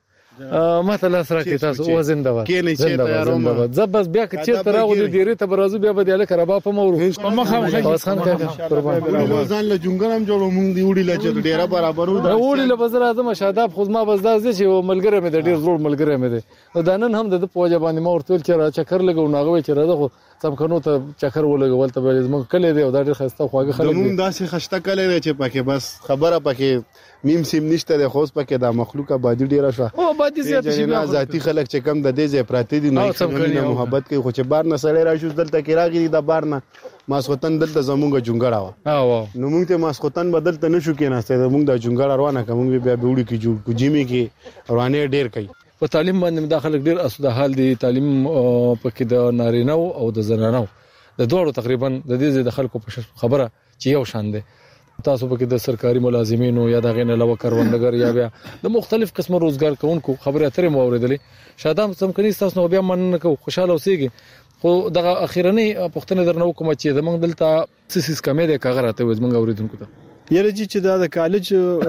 ما ته لاس راکې تاسو و زنده و
کې نه چې تیاروم
زبس بیا که چیرته راغلی ډیری ته برازو بیا به دله کربا په مورو په مخه خاص خان کاکا قربان
ځان له جونګرام جوړو مونږ دی وړي له ډیره برابرو
دا وړي له بازار اعظم شاداب خو ما بس دا چې ملګری مې د ډیر زوړ ملګری مې دی دا نن هم د پوجا باندې ما ورته چې را چکر لګو ناغوي چې راځه خو سم کنو ته چکر ولګول ته به زموږ کله دی او دا ډیر خسته خواږه خلک
مونږ داسې خشته کله چې پکې بس خبره پکې میم سیم نشته د خوس پکې د مخلوقه بادي ډیره شو
او بادي زیات شي
نه ذاتی خلک چې کم د دې ځای پراته دي نه محبت کوي خو چې بار نه سړی راشي دلته کې راغلي د بار نه ماسختن دلته زمونږ جونګړه وا
او
نو موږ ته ماسختن بدلته نشو کېناسته موږ د جونګړه روانه کوم بیا به وړي کې جوړ کو جیمی کې روانه ډیر کوي
په تعلیم باندې مداخله ډیر اسوده حال دي تعلیم پکې د نارینه او د زنانو د دوړو تقریبا د دې د خلکو په خبره چې یو شان دي تاسو پکې د سرکاري ملازمینو یا د غینه لو کاروندګر یا بیا د مختلف قسم روزګار کوونکو خبره اترې مو اوریدلې شادام سم کني تاسو نو بیا من کو خوشاله اوسېږي خو دغه اخیرنی پښتنه درنو کوم چې د موږ دلته سیسیس کمې ده کاغه راته وځ موږ اوریدونکو ته
یره چې دا د کالج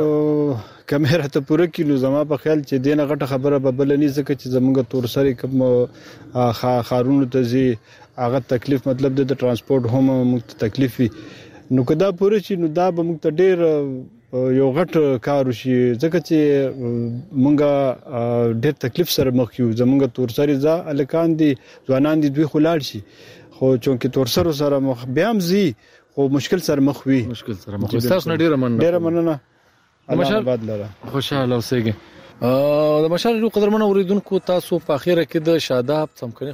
کمیره ته پوره کینو زما په خیال چې دینه غټه خبره به بل نه ځکه چې زمونږ تور سره کوم خارونو ته زی هغه تکلیف مطلب د ترانسپورت هم موږ تکلیف وي نو کدا پوره چې نو دا به موږ ته ډیر یو غټ کار وشي ځکه چې موږ ډیر تکلیف سره مخ یو زموږ تورسري ځا الکان دي ځوانان دي دوی خلاړ شي خو چونکې تورسر سره مخ بیا هم زی خو مشکل سره مخ وي
مشکل سره مخ تاسو نه ډیر مننه
ډیر مننه الله آباد لره
خوشاله اوسئ. د مشال قدرمن اوریدونکو تاسو په اخیره کې د شاداب څمکني